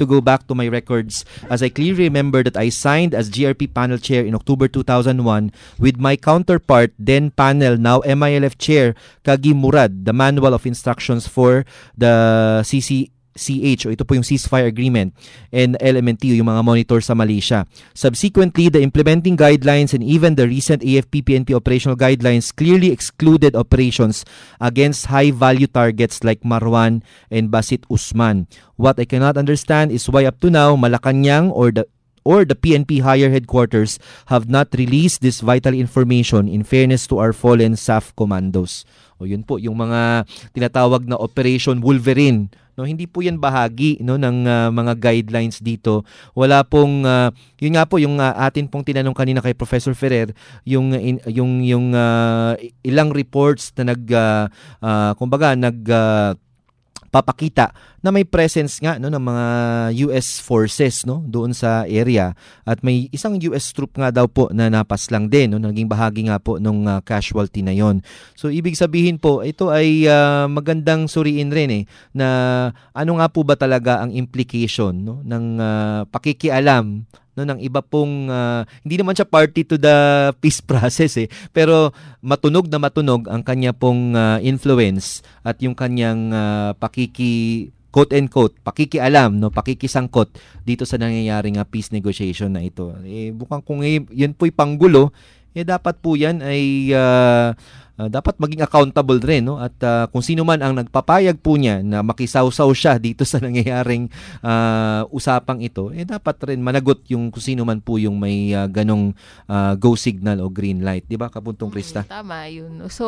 to go back to my records as I clearly remember that I signed as G R P panel chair in October two thousand one with my counterpart, then panel, now M I L F chair, Kagi Murad, the manual of instructions for the C C C H, o ito po yung ceasefire agreement, and L M N T, yung mga monitor sa Malaysia. Subsequently, the implementing guidelines and even the recent A F P P N P operational guidelines clearly excluded operations against high-value targets like Marwan and Basit Usman. What I cannot understand is why up to now, Malacanang or the or the P N P higher headquarters have not released this vital information in fairness to our fallen S A F commandos. O yun po, yung mga tinatawag na Operation Wolverine. No, hindi po 'yan bahagi no ng uh, mga guidelines dito. Wala pong uh, yun nga po yung uh, atin pong tinanong kanina kay Professor Ferrer, yung in, yung yung uh, ilang reports na nag uh, uh, kumbaga nag uh, papakita na may presence nga no ng mga U S forces no doon sa area, at may isang U S troop nga daw po na napaslang din no, naging bahagi nga po nung uh, casualty na yon. So ibig sabihin po ito ay uh, magandang suriin rin eh na ano nga po ba talaga ang implication no ng uh, pakikialam no ng iba pong uh, hindi naman siya party to the peace process eh, pero matunog na matunog ang kanya pong uh, influence at yung kanyang uh, pakiki quote and quote pakikialam no pakikisangkot dito sa nangyayaring uh, peace negotiation na ito. Eh bukang kung eh, yun po'y panggulo, eh dapat po yan ay uh, Uh, dapat maging accountable rin no, at uh, kung sino man ang nagpapayag po niya na makisawsaw siya dito sa nangyayaring uh, usapang ito, eh dapat rin managot yung kung sino man po yung may uh, ganong uh, go signal o green light, di ba Kapuntong Krista? Hmm, tama yun. So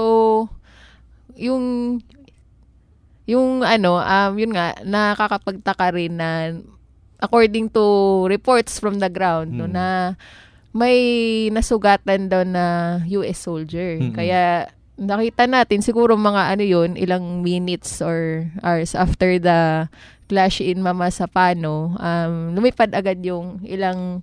yung yung ano um yun nga nakakapagtaka rin na according to reports from the ground hmm. no na may nasugatan daw na U S soldier. Mm-hmm. Kaya nakita natin siguro mga ano yun, ilang minutes or hours after the clash in Mamasapano, um, lumipad agad yung ilang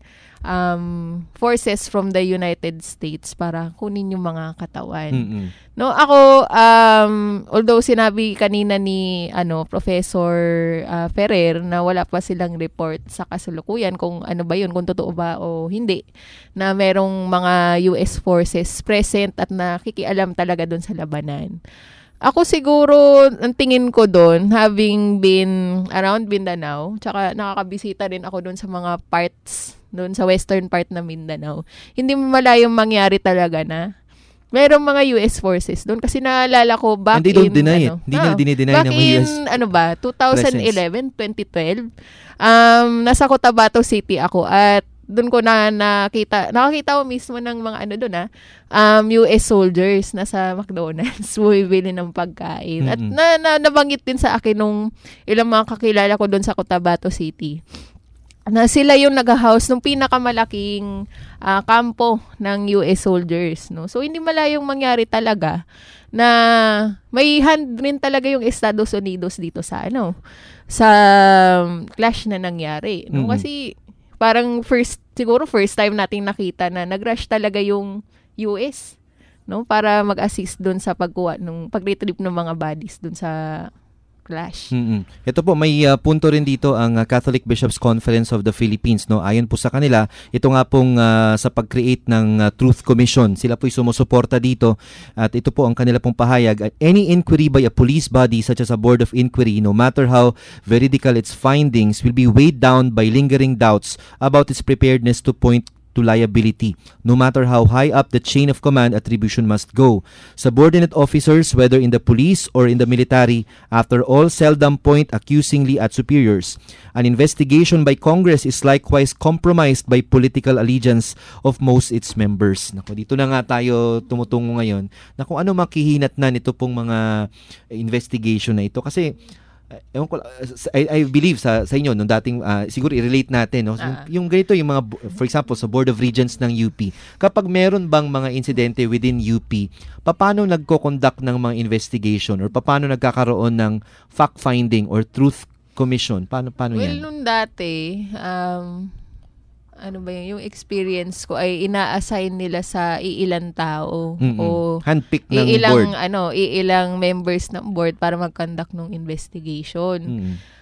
um, forces from the United States para kunin yung mga katawan. Mm-hmm. No, ako, um, although sinabi kanina ni ano Professor uh, Ferrer na wala pa silang report sa kasalukuyan kung ano ba yun, kung totoo ba o hindi, na merong mga U S forces present at nakikialam talaga doon sa labanan. Ako siguro, ang tingin ko doon, having been around Mindanao, tsaka nakakabisita rin ako doon sa mga parts, doon sa western part na Mindanao, hindi mo malayong mangyari talaga na merong mga U S forces doon. Kasi naalala ko back And they don't in, deny ano, it. Hindi nila dinideny back na may U S in, ano ba, twenty eleven, twenty twelve, um, nasa Cotabato City ako at doon ko na nakita, nakakita ko mismo ng mga ano doon ah, um, U S soldiers na sa McDonald's bumibili ng pagkain. Mm-hmm. At na, na, nabanggit din sa akin nung ilang mga kakilala ko doon sa Cotabato City na sila yung nag-house nung pinakamalaking uh, kampo ng U S soldiers. No? So, hindi malayong mangyari talaga na may hand rin talaga yung Estados Unidos dito sa ano sa um, clash na nangyari. No? Mm-hmm. Kasi parang first, siguro first time nating nakita na nag-rush talaga yung U S, no, para mag-assist doon sa pagkuha ng pag-retrieve ng mga bodies doon sa clash. Mm-hmm. Ito po, may uh, punto rin dito ang uh, Catholic Bishops Conference of the Philippines, no. Ayon po sa kanila, ito nga pong uh, sa pag-create ng uh, Truth Commission. Sila po'y sumusuporta dito at ito po ang kanila pong pahayag. Any inquiry by a police body such as a board of inquiry, no matter how veridical its findings, will be weighed down by lingering doubts about its preparedness to point to liability, no matter how high up the chain of command attribution must go. Subordinate officers, whether in the police or in the military, after all seldom point accusingly at superiors. An investigation by Congress is likewise compromised by political allegiance of most its members. Naku, dito na nga tayo tumutungo ngayon na kung ano makihinatnan ito pong mga investigation na ito. Kasi ewan ko, I, I believe sa sa inyo nung dating uh, siguro i-relate natin no uh-huh. yung, yung ganito yung mga for example sa Board of Regents ng U P, kapag meron bang mga insidente within U P, paano nagko-conduct ng mga investigation or paano nagkakaroon ng fact finding or truth commission, paano paano well, yan? Well, nung dati um ano ba yun, yung experience ko ay ina-assign nila sa iilang tao mm-hmm. o handpick ng iilang, board. Ano, iilang members ng board para mag-conduct ng investigation. Mm-hmm.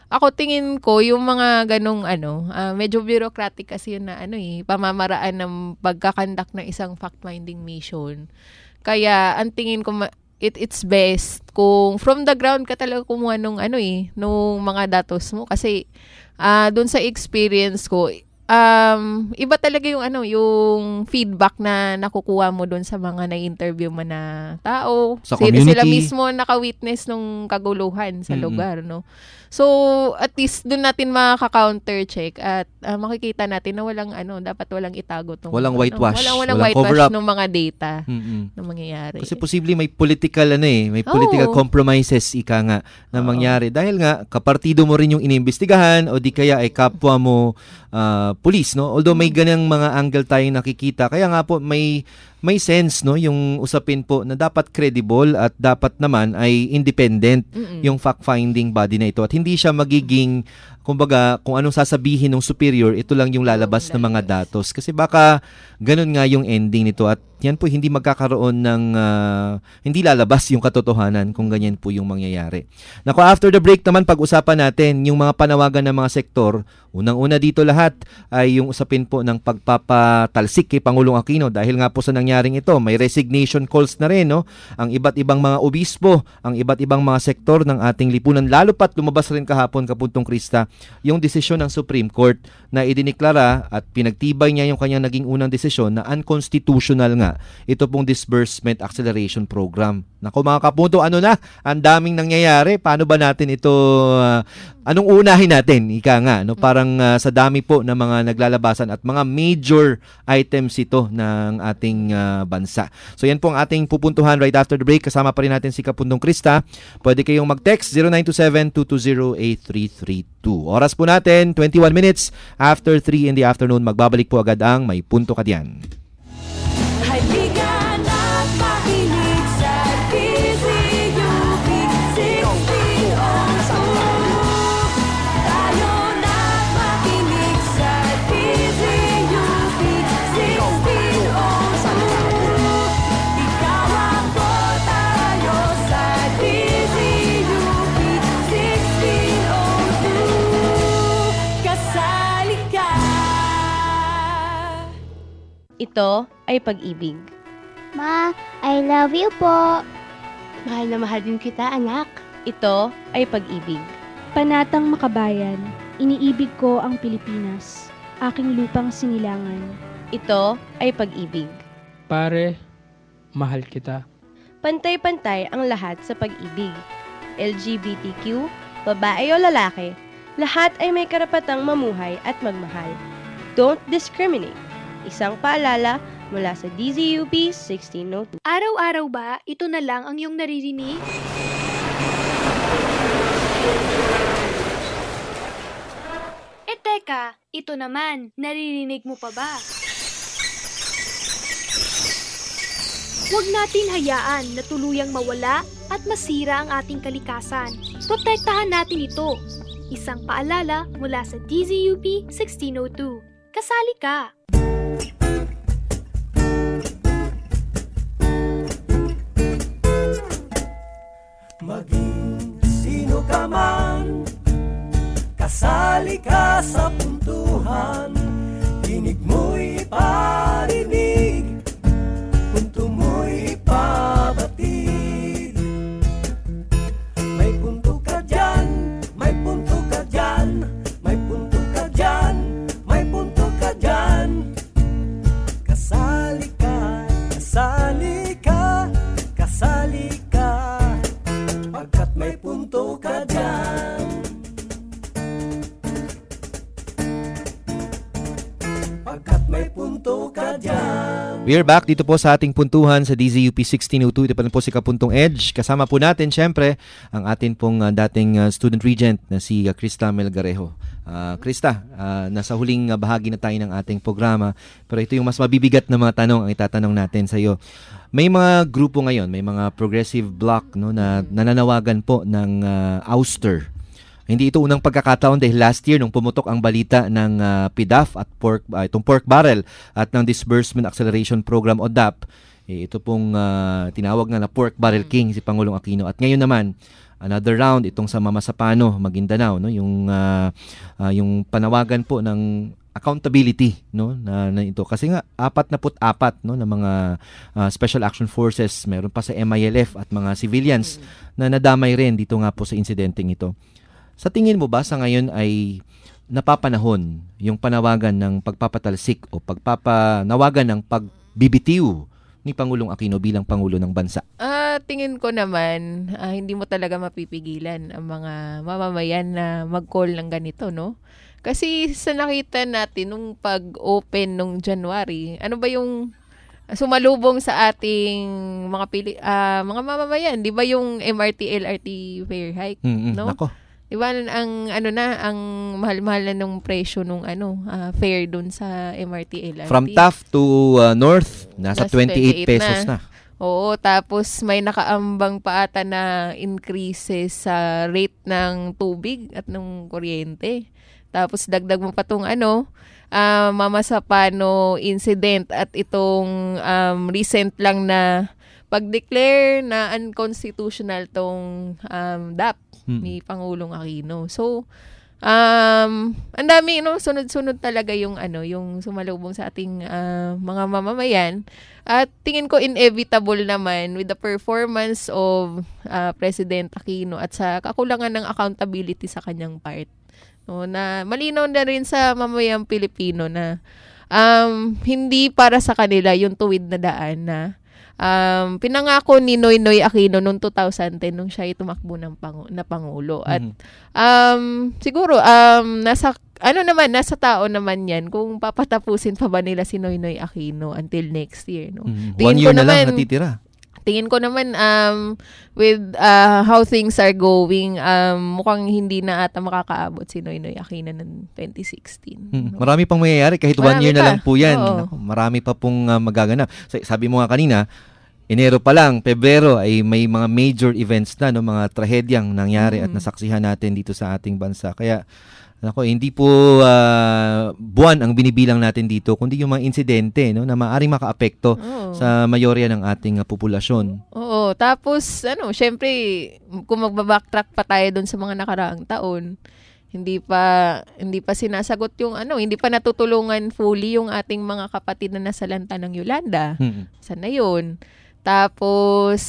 ako tingin ko yung mga ganong ano, uh, medyo bureaucratic kasi yun na ano eh, pamamaraan ng pagkakandak ng isang fact-finding mission. Kaya ang tingin ko ma- it it's best kung from the ground ka talaga kumuha nung ano eh, nung mga datos mo kasi uh, doon sa experience ko, um, iba talaga yung ano, yung feedback na nakukuha mo doon sa mga na-interview mo na tao. Sa sila, community. sila mismo naka-witness nung kaguluhan sa Mm-mm. lugar, no? So, at least doon natin makaka-counter check at uh, makikita natin na walang ano, dapat walang itago tong Walang whitewash. Ano, walang, walang, Walang whitewash cover-up. ng mga data Mm-mm. na mangyayari. Kasi posible may political ano eh, may political Oo. compromises ika nga na mangyari dahil nga kapartido mo rin yung inimbestigahan o di kaya ay kapwa mo uh, police, no? Although may ganang mga angle tayong nakikita, kaya nga po may may sense, no, yung usapin po na dapat credible at dapat naman ay independent Mm-mm. yung fact-finding body na ito at hindi siya magiging kumbaga, kung anong sasabihin ng superior, ito lang yung lalabas ng mga datos. Kasi baka ganun nga yung ending nito at yan po hindi magkakaroon ng uh, hindi lalabas yung katotohanan kung ganyan po yung mangyayari. Naku, after the break naman pag-usapan natin yung mga panawagan ng mga sektor. Unang-una dito lahat ay yung usapin po ng pagpapatalsik kay Pangulong Aquino dahil nga po sa nangyaring ito, may resignation calls na rin, no? Ang iba't ibang mga obispo, ang iba't ibang mga sektor ng ating lipunan, lalo pat lumabas rin kahapon Kapuntong Krista yung desisyon ng Supreme Court na idiniklara at pinagtibay niya yung kanyang naging unang desisyon na unconstitutional nga ito pong disbursement acceleration program. Naku mga kapunto, ano na? Ang daming nangyayari. Paano ba natin ito, uh, anong unahin natin? Ika nga, no? Parang uh, sa dami po ng mga naglalabasan at mga major items ito ng ating uh, bansa. So yan po ang ating pupuntuhan right after the break. Kasama pa rin natin si Kapuntong Krista. Pwede kayong mag-text zero nine two seven, two two zero, eight three three two. Oras po natin, twenty-one minutes after three in the afternoon. Magbabalik po agad ang May Punto Ka Diyan. Halika na't makinig sa D Z U P sixteen oh two. Tayo na't makinig sa D Z U P sixteen oh two. Ikaw ako, tayo sa D Z U P sixteen oh two. Kasali ka. Ito ay pag-ibig. Ma, I love you po. Mahal na mahal din kita, anak. Ito ay pag-ibig. Panatang makabayan, iniibig ko ang Pilipinas, aking lupang sinilangan. Ito ay pag-ibig. Pare, mahal kita. Pantay-pantay ang lahat sa pag-ibig. L G B T Q, babae o lalaki, lahat ay may karapatang mamuhay at magmahal. Don't discriminate. Isang paalala mula sa D Z U P sixteen oh two. Araw-araw ba, ito na lang ang iyong naririnig? E teka, ito naman, naririnig mo pa ba? Huwag natin hayaan na tuluyang mawala at masira ang ating kalikasan. Protektahan natin ito. Isang paalala mula sa D Z U P sixteen oh two. Kasali ka! Maging sino ka man, kasali ka sa puntuhan. Tinig mo'y iparinig, punto mo'y ipabatid. May punto ka dyan, may punto ka dyan, may punto ka dyan, may punto ka dyan. Kasali ka, kasali ka, kasali ka, pagkat may punto ka dyan. Pagkat may punto ka dyan. We are back dito po sa ating puntuhan sa D Z U P sixteen oh two. Ito pa rin po si Kapuntong Edge. Kasama po natin syempre ang atin pong uh, dating uh, student regent na si uh, Krista Melgarejo. Uh, Krista, uh, nasa huling uh, bahagi na tayo ng ating programa. Pero ito yung mas mabibigat na mga tanong ang itatanong natin sa iyo. May mga grupo ngayon, may mga progressive bloc no, na nananawagan po ng uh, ouster. Hindi ito unang pagkakataon dahil last year nung pumutok ang balita ng uh, P D A F at pork, uh, itong pork barrel at ng Disbursement Acceleration Program o D A P, eh, ito pong uh, tinawag nga na pork barrel king si Pangulong Aquino. At ngayon naman another round itong sa Mamasapano, Maguindanao, no, yung uh, uh, yung panawagan po ng accountability, no, na, na ito kasi nga apat na put apat, no, na mga uh, special action forces, meron pa sa M I L F at mga civilians mm-hmm. na nadamay rin dito nga po sa insidenteng ito. Sa tingin mo ba sa ngayon ay napapanahon yung panawagan ng pagpapatalsik o pagpapanawagan ng pagbibitiw ni Pangulong Aquino bilang Pangulo ng Bansa? Uh, tingin ko naman, uh, hindi mo talaga mapipigilan ang mga mamamayan na mag-call ng ganito, no? Kasi sa nakita natin nung pag-open nung January, ano ba yung sumalubong sa ating mga pili, uh, mga mamamayan? Di ba yung M R T L R T fare hike? Mm-hmm. No? Nako. Di ba ang ano na, ang mahal-mahal na nung presyo nung ano, uh, fare dun sa M R T L R T. From Taft to uh, North, nasa twenty-eight pesos na. na. Oo, tapos may nakaambang pa ata na increases sa rate ng tubig at ng kuryente. Tapos dagdag mo pa tong ano, uh, Mamasapano incident at itong um, recent lang na pag-declare na unconstitutional tong um, D A P hmm. ni Pangulong Aquino. So, um, ang dami, no, sunod-sunod talaga yung ano, yung sumalubong sa ating uh, mga mamamayan. At tingin ko inevitable naman with the performance of uh, President Aquino at sa kakulangan ng accountability sa kanyang part. No, na malinaw na rin sa mamamayang Pilipino na um, hindi para sa kanila yung tuwid na daan na um, pinangako ni Noynoy Aquino noong two thousand ten nung siya ay tumakbo ng pangu- na Pangulo. At um, siguro um, nasa ano naman, nasa tao naman yan kung papatapusin pa ba nila si Noynoy Aquino until next year. No? Mm-hmm. One year na naman, lang natitira. Tingin ko naman um, with uh, how things are going, um, mukhang hindi na ata makakaabot si Noynoy Aquino ng twenty sixteen. Hmm. No? Marami pang mangyayari kahit Marami one year pa. na lang po yan. Oo. Naku, marami pa pong uh, magaganap. Sabi mo nga kanina, Enero pa lang, Pebrero ay may mga major events na, no, mga trahedyang nangyari mm-hmm. at nasaksihan natin dito sa ating bansa. Kaya nako, hindi po uh, buwan ang binibilang natin dito, kundi yung mga insidente, no, na maaaring makaapekto oh. sa mayorya ng ating uh, populasyon. Oo, tapos ano, syempre kung magba-backtrack pa tayo doon sa mga nakaraang taon, hindi pa hindi pa sinasagot yung ano, hindi pa natutulungan fully yung ating mga kapatid na nasalanta ng Yolanda. Mm-hmm. Sana yun. Tapos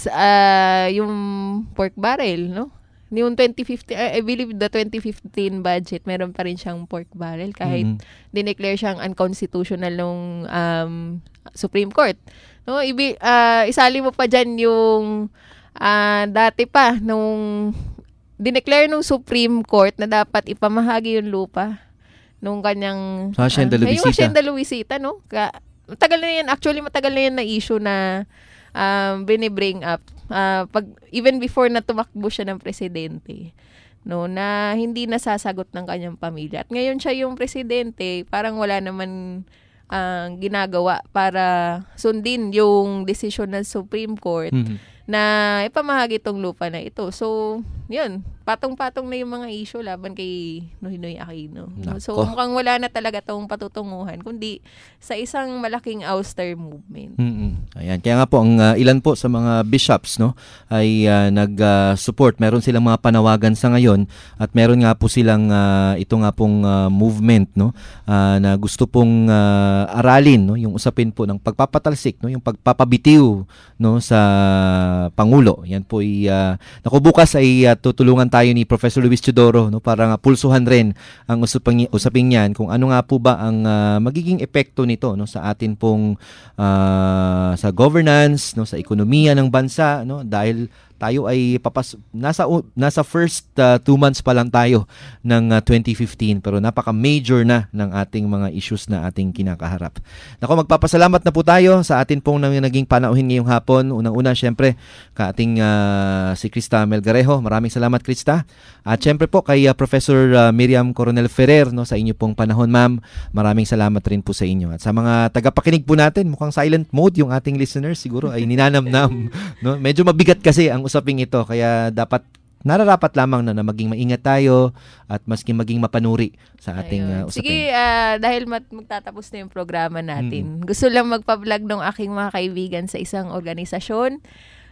uh, yung pork barrel, no? Yung twenty fifteen, I believe the twenty fifteen budget, meron pa rin siyang pork barrel kahit mm-hmm. dineclare siyang unconstitutional ng um, Supreme Court. No, ibi, uh, isali mo pa dyan yung uh, dati pa nung dineclare ng Supreme Court na dapat ipamahagi yung lupa nung kanyang sa Hacienda uh, Luisita. Yung Hacienda Luisita, no? Ka, matagal na yan, actually matagal na yan na issue na um, binibring up. Uh, pag even before na tumakbo siya ng presidente, no, na hindi nasasagot ng kanyang pamilya. At ngayon siya yung presidente, parang wala naman uh, ginagawa para sundin yung desisyon ng Supreme Court mm-hmm. na ipamahagi itong lupa na ito. So, yun, patong-patong na yung mga issue laban kay Noynoy Aquino. No? So, mukhang wala na talaga itong patutunguhan, kundi sa isang malaking ouster movement. Mm-hmm. Ayan, kaya nga po, ang uh, ilan po sa mga bishops, no, ay uh, nag-support. Uh, meron silang mga panawagan sa ngayon at meron nga po silang uh, ito nga pong uh, movement, no, uh, na gusto pong uh, aralin, no, yung usapin po ng pagpapatalsik, no, yung pagpapabitiw, no, sa Pangulo. Yan po ay uh, naku, bukas ay uh, tutulungan tayo ni Professor Luis Teodoro, no, para nga pulsuhan rin ang usaping, usaping yan kung ano nga po ba ang uh, magiging epekto nito, no, sa atin pong uh, sa governance, no, sa ekonomiya ng bansa, no, dahil tayo ay papas nasa nasa first uh, two months pa lang tayo ng uh, twenty fifteen, pero napaka-major na ng ating mga issues na ating kinakaharap. Nako, magpapasalamat na po tayo sa atin pong naging panauhin ngayong hapon. Unang-una, syempre, ka ating uh, si Krista Melgarejo. Maraming salamat, Krista. At syempre po kay uh, Professor uh, Miriam Coronel Ferrer, no, sa inyo pong panahon, ma'am. Maraming salamat rin po sa inyo. At sa mga tagapakinig po natin, mukhang silent mode yung ating listeners, siguro ay ninanamnam, no? Medyo mabigat kasi ang usaping ito, kaya dapat nararapat lamang na, na maging maingat tayo at maski maging mapanuri sa ating uh, usapin. Sige, uh, dahil mat- magtatapos na yung programa natin, mm-hmm. gusto lang magpa-vlog ng aking mga kaibigan sa isang organisasyon.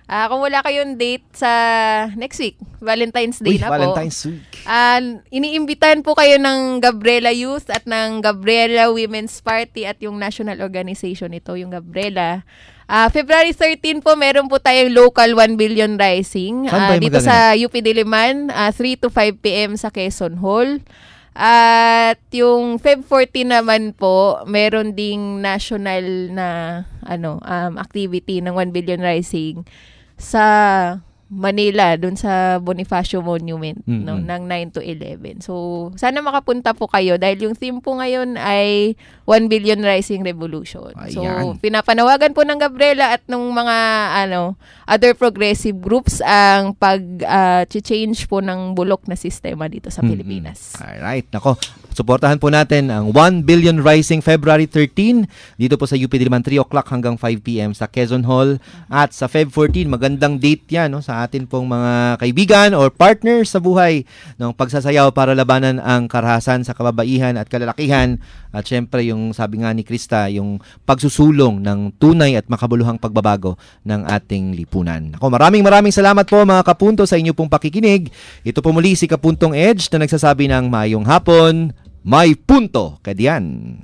Ah, kung wala kayong date sa next week, Valentine's Day Uy, na Valentine's po. Week. Ah, iniimbitahan po kayo ng Gabriela Youth at ng Gabriela Women's Party at yung national organization nito, yung Gabriela. Ah, February thirteenth po, meron po tayong local one billion Rising. Saan Ah, ba yung dito magaganap? sa U P Diliman, ah, three to five p.m. sa Quezon Hall. At yung Feb fourteen naman po, meron ding national na ano um, activity ng one billion Rising sa Manila, dun sa Bonifacio Monument, Mm-hmm. no, ng nine to eleven. So, sana makapunta po kayo dahil yung theme po ngayon ay one billion Rising Revolution. So, Ayan. pinapanawagan po ng Gabriela at ng mga ano other progressive groups ang pag-change po ng bulok na sistema dito sa Mm-mm. Pilipinas. Alright, nako. Suportahan po natin ang one billion Rising February thirteenth dito po sa U P Diliman, three o'clock hanggang five p.m. sa Quezon Hall. At sa Feb fourteen, magandang date yan, no, sa atin pong mga kaibigan or partners sa buhay ng pagsasayaw para labanan ang karahasan sa kababaihan at kalalakihan. At syempre yung sabi nga ni Krista, yung pagsusulong ng tunay at makabuluhang pagbabago ng ating lipunan. Ako, maraming maraming salamat po mga kapunto sa inyo pong pakikinig. Ito po muli si Kapuntong Edge na nagsasabi ng mayong hapon, may punto ka diyan.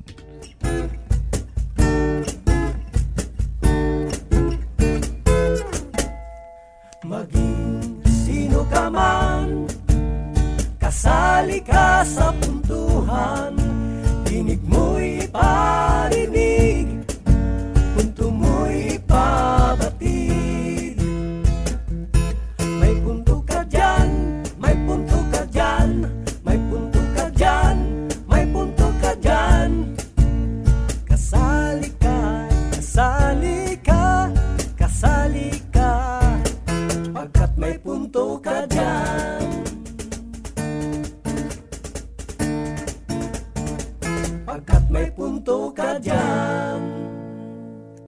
Maging sino ka man, kasali ka sa puntuhan, tinig mo'y parinig